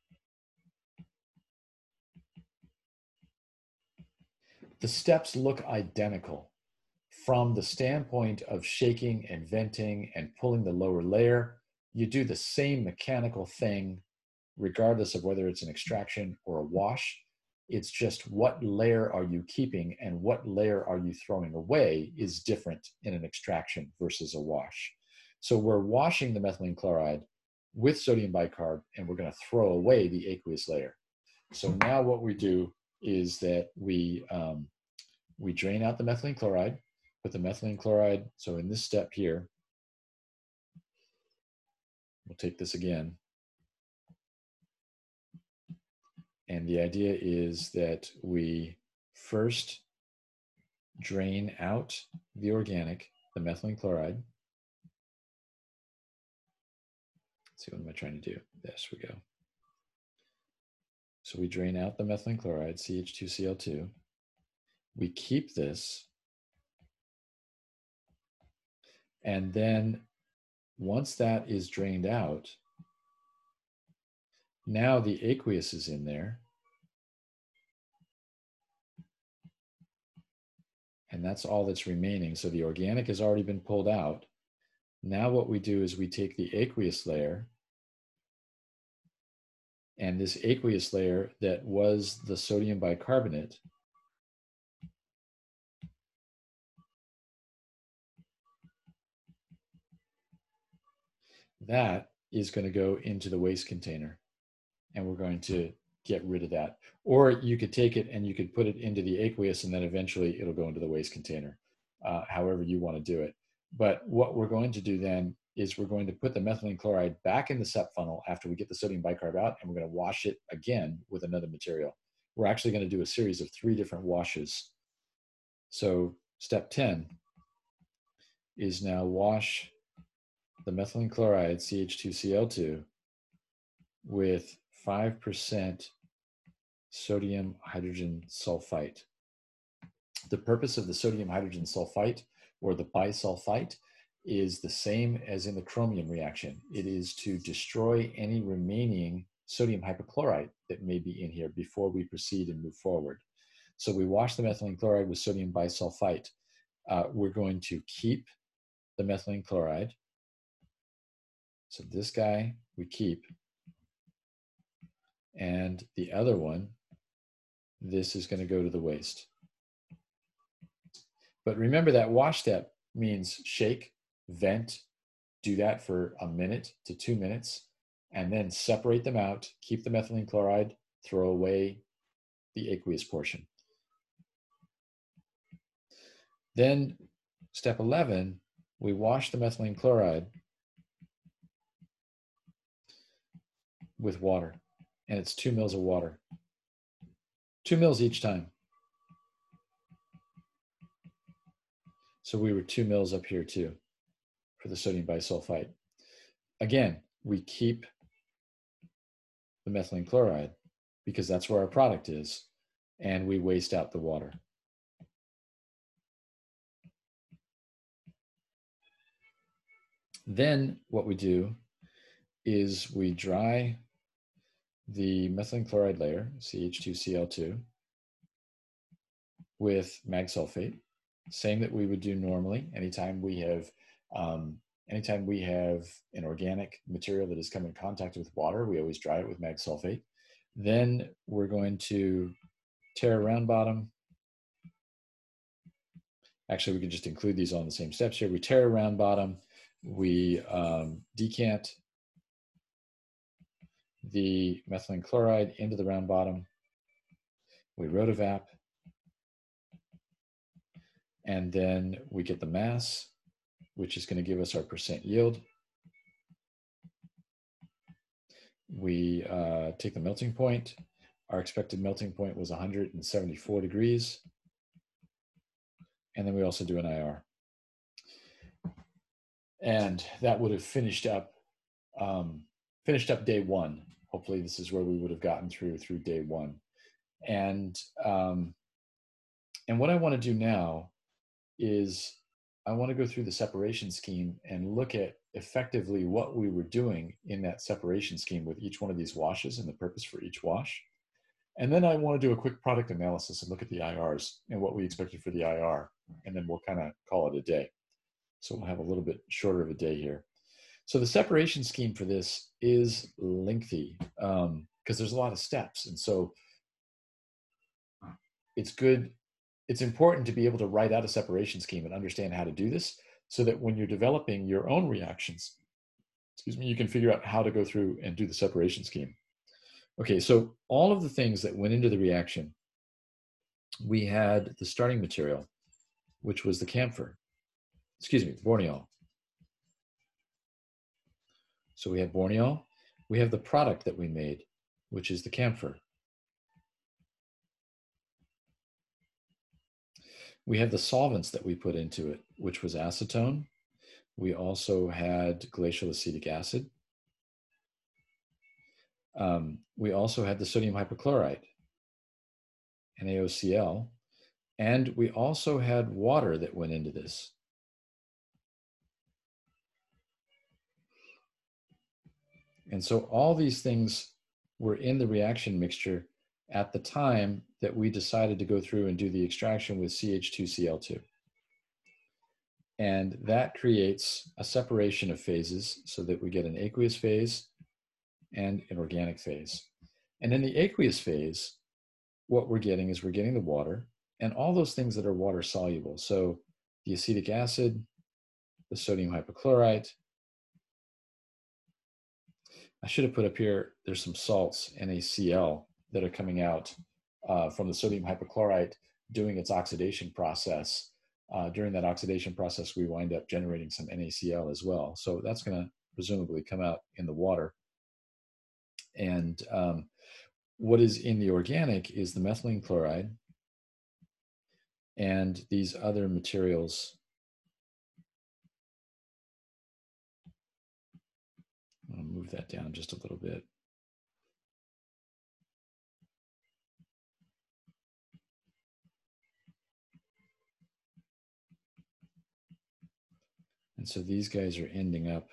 The steps look identical from the standpoint of shaking and venting and pulling the lower layer. You do the same mechanical thing regardless of whether it's an extraction or a wash. It's just what layer are you keeping and what layer are you throwing away is different in an extraction versus a wash. So we're washing the methylene chloride with sodium bicarb, and we're going to throw away the aqueous layer. So now what we do is that we, um, we drain out the methylene chloride, put the methylene chloride, so in this step here, we'll take this again. And the idea is that we first drain out the organic, the methylene chloride. Let's see, what am I trying to do? There we go. So we drain out the methylene chloride, C H two C l two. We keep this. And then once that is drained out, now the aqueous is in there. And that's all that's remaining. So the organic has already been pulled out. Now what we do is we take the aqueous layer, and this aqueous layer that was the sodium bicarbonate, that is going to go into the waste container, and we're going to get rid of that. Or you could take it and you could put it into the aqueous, and then eventually it'll go into the waste container, uh, however you want to do it. But what we're going to do then is we're going to put the methylene chloride back in the S E P funnel after we get the sodium bicarb out, and we're going to wash it again with another material. We're actually going to do a series of three different washes. So step ten is now wash the methylene chloride, C H two C l two, with five percent sodium hydrogen sulfite. The purpose of the sodium hydrogen sulfite, or the bisulfite, is the same as in the chromium reaction. It is to destroy any remaining sodium hypochlorite that may be in here before we proceed and move forward. So we wash the methylene chloride with sodium bisulfite. Uh, we're going to keep the methylene chloride. So this guy we keep. And the other one, this is going to go to the waste. But remember that wash step means shake, vent, do that for a minute to two minutes, and then separate them out, keep the methylene chloride, throw away the aqueous portion. Then step eleven, we wash the methylene chloride with water, and it's two mils of water. Two mils each time. So we were two mils up here too for the sodium bisulfite. Again, we keep the methylene chloride because that's where our product is, and we waste out the water. Then what we do is we dry the methylene chloride layer, C H two C l two, with mag sulfate, same that we would do normally. Anytime we have, um, anytime we have an organic material that has come in contact with water, we always dry it with mag sulfate. Then we're going to tear a round bottom. Actually, we can just include these on the same steps here. We tear a round bottom. We um, decant the methylene chloride into the round bottom. We rotovap. And then we get the mass, which is going to give us our percent yield. We uh, take the melting point. Our expected melting point was one hundred seventy-four degrees. And then we also do an I R. And that would have finished up, um, finished up day one. Hopefully this is where we would have gotten through through day one. And, um, and what I want to do now is I want to go through the separation scheme and look at effectively what we were doing in that separation scheme with each one of these washes and the purpose for each wash. And then I want to do a quick product analysis and look at the I Rs and what we expected for the I R. And then we'll kind of call it a day. So we'll have a little bit shorter of a day here. So the separation scheme for this is lengthy because um, there's a lot of steps. And so it's good. It's important to be able to write out a separation scheme and understand how to do this so that when you're developing your own reactions, excuse me, you can figure out how to go through and do the separation scheme. Okay, so all of the things that went into the reaction, we had the starting material, which was the camphor, excuse me, borneol. So we have borneol. We have the product that we made, which is the camphor. We have the solvents that we put into it, which was acetone. We also had glacial acetic acid. Um, we also had the sodium hypochlorite, NaOCl, and we also had water that went into this. And so all these things were in the reaction mixture at the time that we decided to go through and do the extraction with C H two C l two. And that creates a separation of phases so that we get an aqueous phase and an organic phase. And in the aqueous phase, what we're getting is we're getting the water and all those things that are water soluble. So the acetic acid, the sodium hypochlorite. I should have put up here, there's some salts, NaCl, that are coming out uh, from the sodium hypochlorite doing its oxidation process. Uh, during that oxidation process, we wind up generating some NaCl as well. So that's going to presumably come out in the water. And um, what is in the organic is the methylene chloride and these other materials. I'll move that down just a little bit. And so these guys are ending up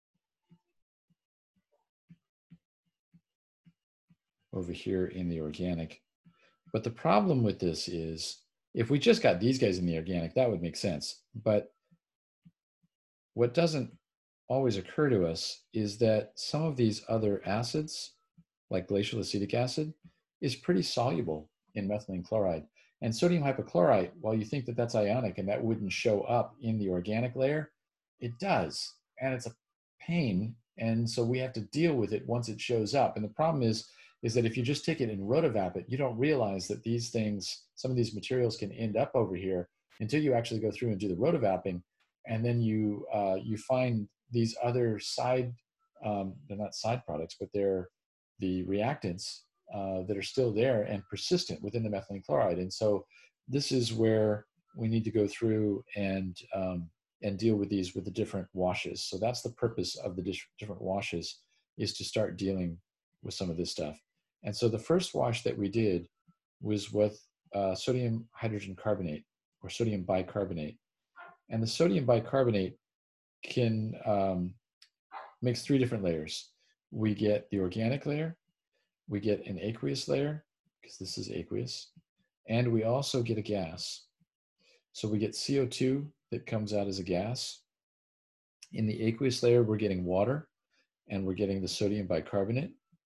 over here in the organic. But the problem with this is, if we just got these guys in the organic, that would make sense. But what doesn't always occur to us is that some of these other acids, like glacial acetic acid, is pretty soluble in methylene chloride. And sodium hypochlorite, while you think that that's ionic and that wouldn't show up in the organic layer, it does. And it's a pain. And so we have to deal with it once it shows up. And the problem is, is that if you just take it and rotovap it, you don't realize that these things, some of these materials can end up over here until you actually go through and do the rotovapping. And then you, uh, you find these other side, um, they're not side products, but they're the reactants uh, that are still there and persistent within the methylene chloride. And so this is where we need to go through and, um, and deal with these with the different washes. So that's the purpose of the different washes, is to start dealing with some of this stuff. And so the first wash that we did was with uh, sodium hydrogen carbonate, or sodium bicarbonate. And the sodium bicarbonate can um, makes three different layers. We get the organic layer, we get an aqueous layer, because this is aqueous, and we also get a gas. So we get C O two that comes out as a gas. In the aqueous layer, we're getting water, and we're getting the sodium bicarbonate.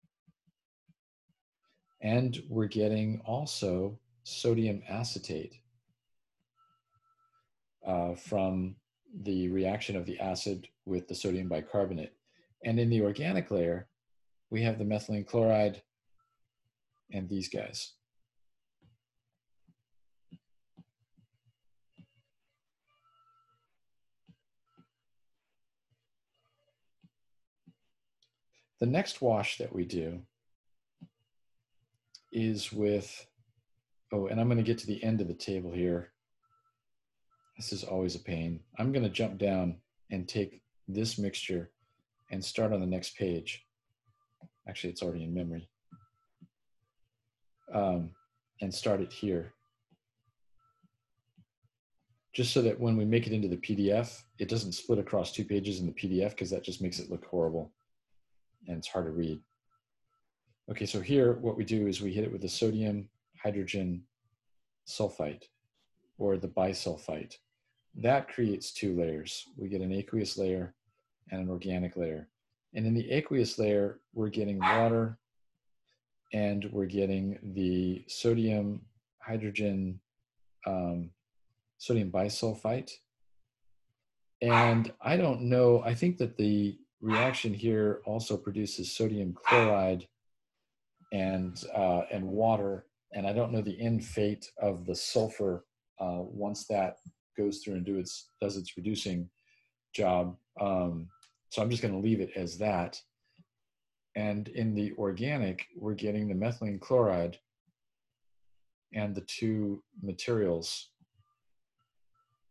And we're getting also sodium acetate uh, from the reaction of the acid with the sodium bicarbonate. And in the organic layer, we have the methylene chloride and these guys. The next wash that we do is with, oh, and I'm going to get to the end of the table here. This is always a pain. I'm going to jump down and take this mixture and start on the next page. Actually, it's already in memory. Um, and start it here. Just so that when we make it into the P D F, it doesn't split across two pages in the P D F, because that just makes it look horrible and it's hard to read. Okay, so here what we do is we hit it with the sodium hydrogen sulfite, or the bisulfite. That creates two layers. We get an aqueous layer and an organic layer. And in the aqueous layer, we're getting water, and we're getting the sodium hydrogen, um, sodium bisulfite. And I don't know, I think that the reaction here also produces sodium chloride and, uh, and water. And I don't know the end fate of the sulfur uh, once that goes through and do its, does its reducing job. Um, so I'm just going to leave it as that. And in the organic, we're getting the methylene chloride and the two materials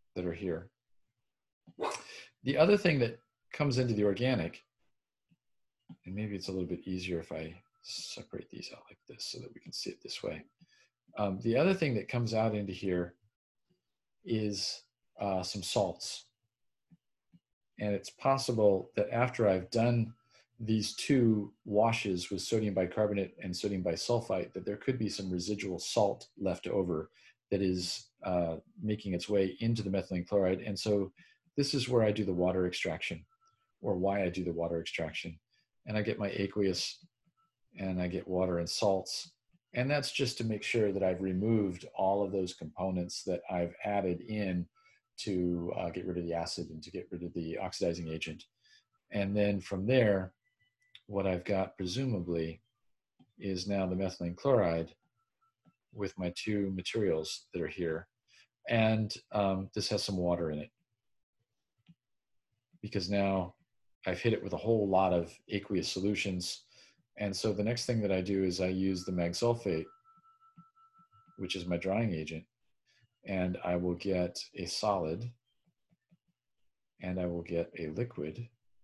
that are here. The other thing that comes into the organic, and maybe it's a little bit easier if I separate these out like this so that we can see it this way. Um, the other thing that comes out into here is uh, some salts. And it's possible that after I've done these two washes with sodium bicarbonate and sodium bisulfite, that there could be some residual salt left over that is uh, making its way into the methylene chloride. And so this is where I do the water extraction, or why I do the water extraction. And I get my aqueous, and I get water and salts. And that's just to make sure that I've removed all of those components that I've added in to uh, get rid of the acid and to get rid of the oxidizing agent. And then from there, what I've got presumably is now the methylene chloride with my two materials that are here. And um, this has some water in it, because now I've hit it with a whole lot of aqueous solutions. And so the next thing that I do is I use the mag sulfate, which is my drying agent, and I will get a solid and I will get a liquid.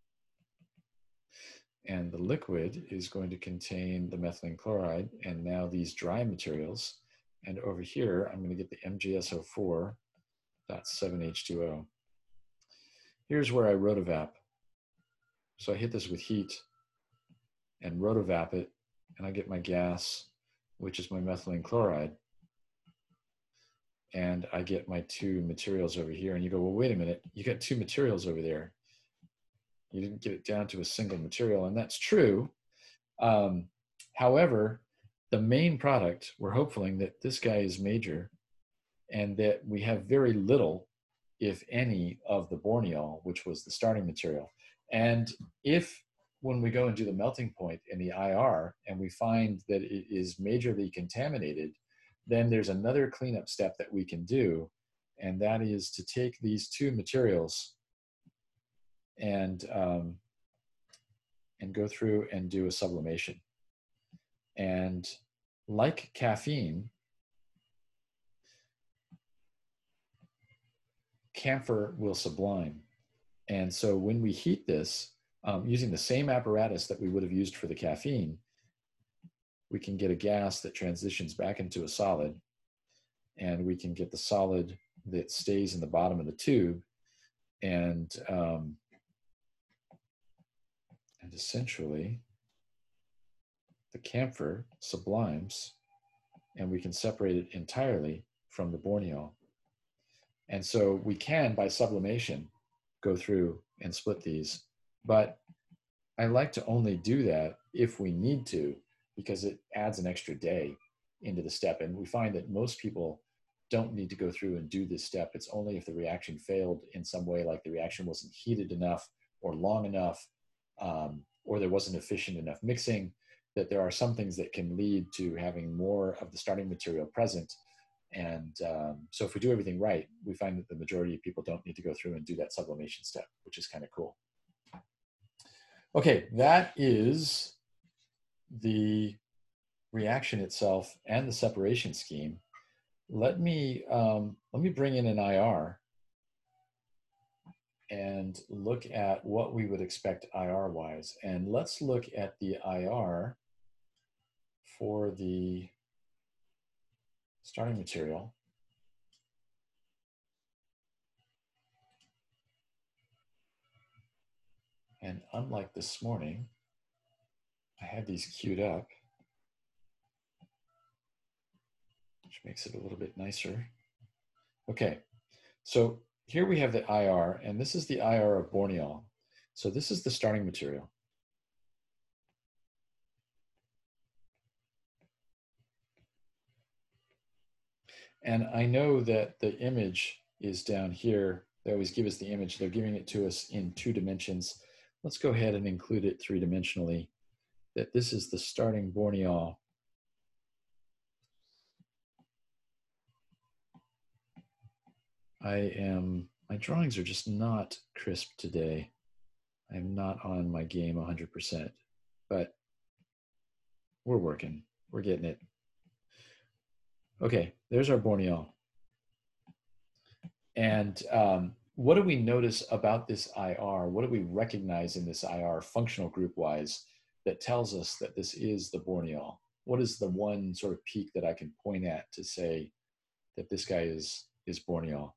And the liquid is going to contain the methylene chloride and now these dry materials. And over here, I'm going to get the M G S O four dot seven H two O. Here's where I rotovap. So I hit this with heat and rotovap it, and I get my gas, which is my methylene chloride. And I get my two materials over here. And you go, well, wait a minute, you got two materials over there. You didn't get it down to a single material, and that's true. Um, however, the main product, we're hoping that this guy is major and that we have very little, if any, of the borneol, which was the starting material. And if, when we go and do the melting point in the I R and we find that it is majorly contaminated, then there's another cleanup step that we can do, and that is to take these two materials and um, and go through and do a sublimation. And like caffeine, camphor will sublime. And so when we heat this, um, using the same apparatus that we would have used for the caffeine, we can get a gas that transitions back into a solid, and we can get the solid that stays in the bottom of the tube, and um, and essentially the camphor sublimes, and we can separate it entirely from the borneol. And so we can, by sublimation, go through and split these, but I like to only do that if we need to, because it adds an extra day into the step. And we find that most people don't need to go through and do this step. It's only if the reaction failed in some way, like the reaction wasn't heated enough or long enough, um, or there wasn't efficient enough mixing, that there are some things that can lead to having more of the starting material present. And um, so if we do everything right, we find that the majority of people don't need to go through and do that sublimation step, which is kind of cool. Okay, that is the reaction itself and the separation scheme. Let me, um, let me bring in an I R and look at what we would expect I R-wise. And let's look at the I R for the starting material. And unlike this morning, I had these queued up, which makes it a little bit nicer. Okay, so here we have the I R, and this is the I R of borneol. So this is the starting material. And I know that the image is down here. They always give us the image. They're giving it to us in two dimensions. Let's go ahead and include it three-dimensionally, that this is the starting borneol. I am, my drawings are just not crisp today. I'm not on my game one hundred percent, but we're working, we're getting it. Okay, there's our borneol. And um, what do we notice about this I R? What do we recognize in this I R functional group wise that tells us that this is the Borneol? What is the one sort of peak that I can point at to say that this guy is, is Borneol?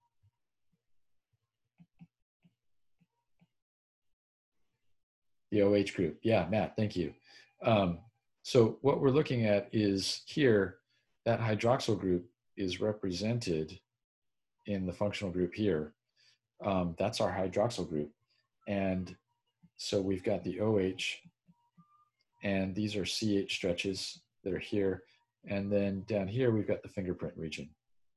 The O H group. Yeah, Matt, thank you. Um, so what we're looking at is here, that hydroxyl group is represented in the functional group here. Um, that's our hydroxyl group. And so we've got the O H, and these are C H stretches that are here. And then down here, we've got the fingerprint region.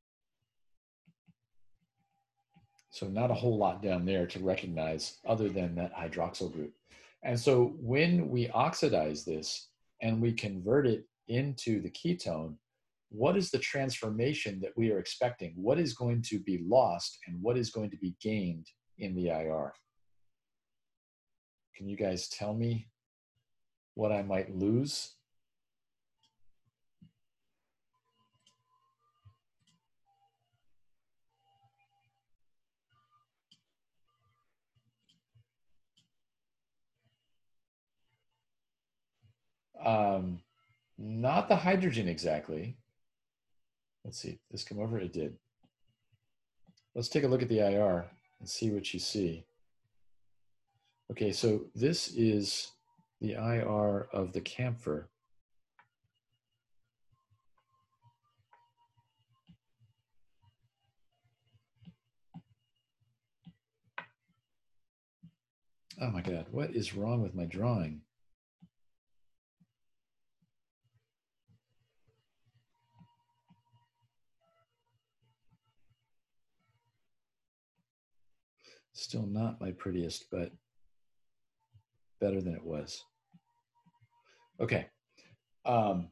So not a whole lot down there to recognize other than that hydroxyl group. And so when we oxidize this and we convert it into the ketone, what is the transformation that we are expecting? What is going to be lost and what is going to be gained in the I R? Can you guys tell me what I might lose? Um, not the hydrogen exactly. Let's see, did this come over? It did. Let's take a look at the I R and see what you see. Okay, so this is the I R of the camphor. Oh my God, what is wrong with my drawing? Still not my prettiest, but better than it was. Okay. Um,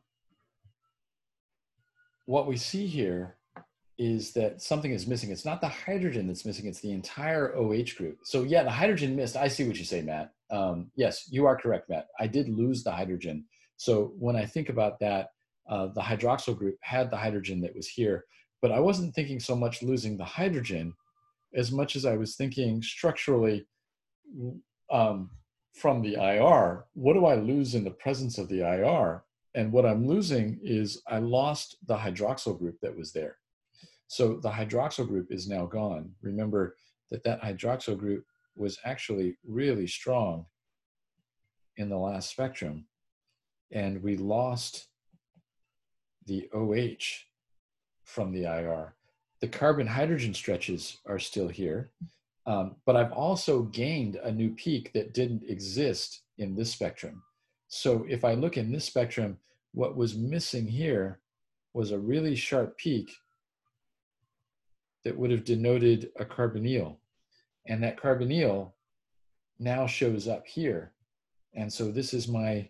what we see here is that something is missing. It's not the hydrogen that's missing, it's the entire O H group. So yeah, the hydrogen missed. I see what you say, Matt. Um, yes, you are correct, Matt. I did lose the hydrogen. So when I think about that, uh, the hydroxyl group had the hydrogen that was here, but I wasn't thinking so much losing the hydrogen as much as I was thinking structurally um, from the I R, what do I lose in the presence of the I R? And what I'm losing is I lost the hydroxyl group that was there. So the hydroxyl group is now gone. Remember that that hydroxyl group was actually really strong in the last spectrum. And we lost the O H from the I R. The carbon hydrogen stretches are still here. Um, but I've also gained a new peak that didn't exist in this spectrum. So if I look in this spectrum, what was missing here was a really sharp peak that would have denoted a carbonyl. And that carbonyl now shows up here. And so this is my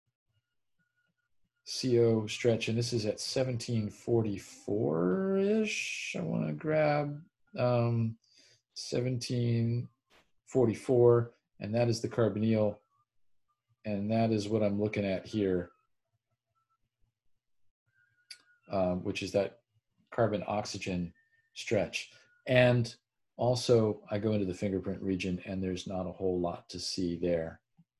C O stretch, and this is at seventeen forty-four-ish. I want to grab um, seventeen forty-four, and that is the carbonyl, and that is what I'm looking at here, um, which is that carbon oxygen stretch. And also I go into the fingerprint region and there's not a whole lot to see there.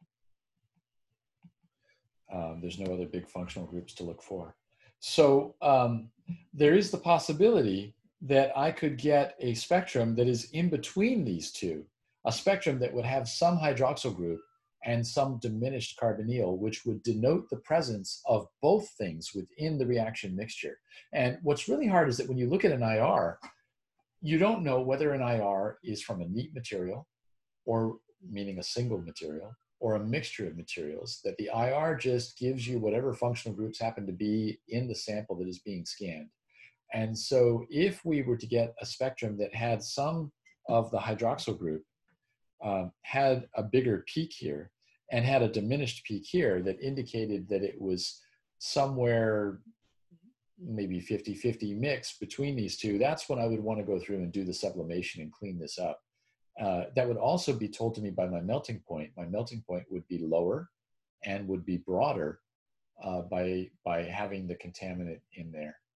Um, there's no other big functional groups to look for. So um, there is the possibility that I could get a spectrum that is in between these two, a spectrum that would have some hydroxyl group and some diminished carbonyl, which would denote the presence of both things within the reaction mixture. And what's really hard is that when you look at an I R, you don't know whether an I R is from a neat material, or meaning a single material, or a mixture of materials, that the I R just gives you whatever functional groups happen to be in the sample that is being scanned. And so if we were to get a spectrum that had some of the hydroxyl group, um, had a bigger peak here and had a diminished peak here that indicated that it was somewhere maybe fifty fifty mix between these two, that's when I would want to go through and do the sublimation and clean this up. Uh, that would also be told to me by my melting point. My melting point would be lower and would be broader uh, by, by having the contaminant in there.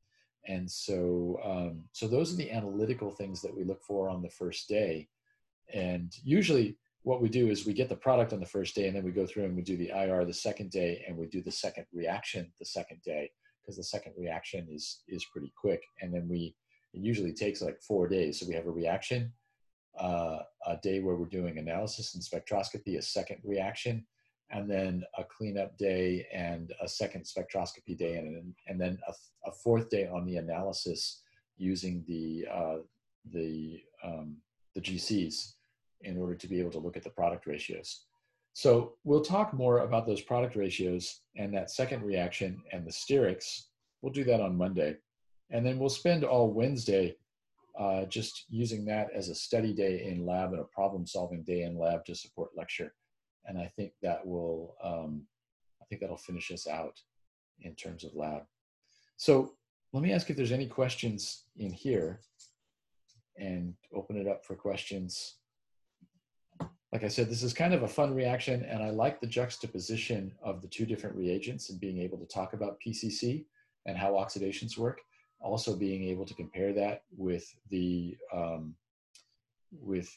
And so, um, so those are the analytical things that we look for on the first day. And usually what we do is we get the product on the first day, and then we go through and we do the I R the second day, and we do the second reaction the second day, because the second reaction is, is pretty quick. And then we, it usually takes like four days. So we have a reaction, uh, a day where we're doing analysis and spectroscopy, a second reaction, and then a cleanup day and a second spectroscopy day, and, and then a, a fourth day on the analysis using the, uh, the, um, the G Cs in order to be able to look at the product ratios. So we'll talk more about those product ratios and that second reaction and the sterics. We'll do that on Monday. And then we'll spend all Wednesday uh, just using that as a study day in lab and a problem-solving day in lab to support lecture. And I think that will, um, I think that'll finish us out in terms of lab. So let me ask if there's any questions in here and open it up for questions. Like I said, this is kind of a fun reaction, and I like the juxtaposition of the two different reagents and being able to talk about P C C and how oxidations work. Also being able to compare that with the, um, with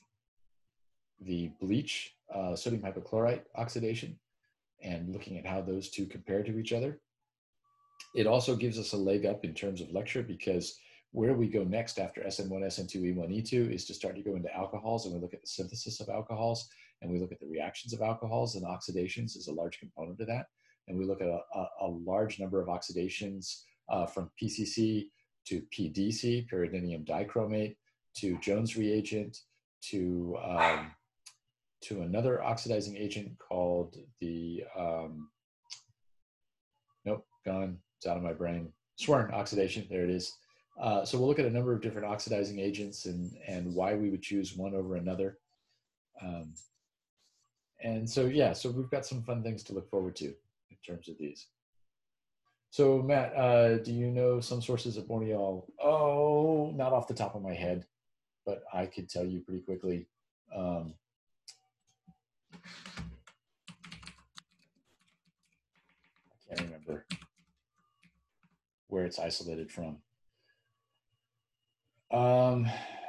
the bleach, uh, sodium hypochlorite oxidation, and looking at how those two compare to each other. It also gives us a leg up in terms of lecture, because where we go next after S N one, S N two, E one, E two is to start to go into alcohols, and we look at the synthesis of alcohols, and we look at the reactions of alcohols, and oxidations is a large component of that. And we look at a, a, a large number of oxidations uh, from P C C to P D C, pyridinium dichromate, to Jones reagent, to, um, to another oxidizing agent called the, um, nope, gone, it's out of my brain, Swern oxidation, there it is. Uh, so we'll look at a number of different oxidizing agents and, and why we would choose one over another. Um, and so, yeah, so we've got some fun things to look forward to in terms of these. So Matt, uh, do you know some sources of Borneol? Oh, not off the top of my head, but I could tell you pretty quickly. Um, I can't remember where it's isolated from. Um,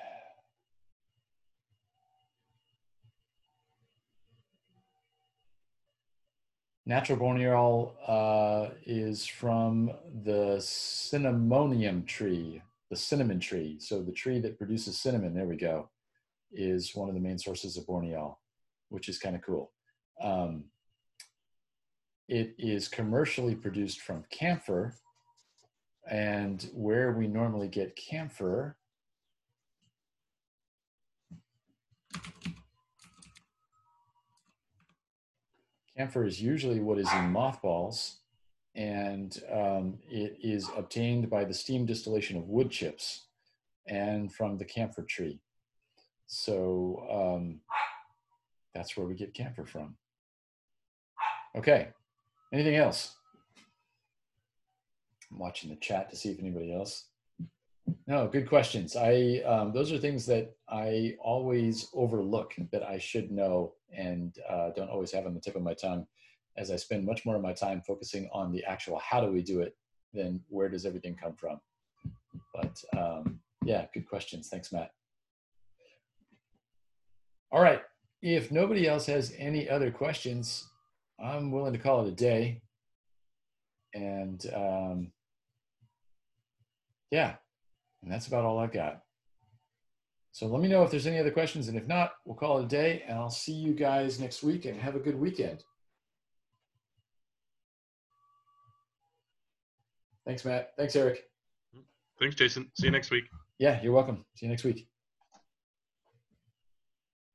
natural borneol uh, is from the cinnamonium tree, the cinnamon tree. So the tree that produces cinnamon, there we go, is one of the main sources of borneol, which is kind of cool. Um, it is commercially produced from camphor, and where we normally get camphor Camphor is usually what is in mothballs, and um, it is obtained by the steam distillation of wood chips and from the camphor tree. So um, that's where we get camphor from. Okay, anything else? I'm watching the chat to see if anybody else. No, good questions. I um, those are things that I always overlook that I should know and uh, don't always have on the tip of my tongue, as I spend much more of my time focusing on the actual how do we do it than where does everything come from. But um, yeah, good questions. Thanks, Matt. All right, if nobody else has any other questions, I'm willing to call it a day. And um, yeah. And that's about all I've got. So let me know if there's any other questions. And if not, we'll call it a day. And I'll see you guys next week, and have a good weekend. Thanks, Matt. Thanks, Eric. Thanks, Jason. See you next week. Yeah, you're welcome. See you next week.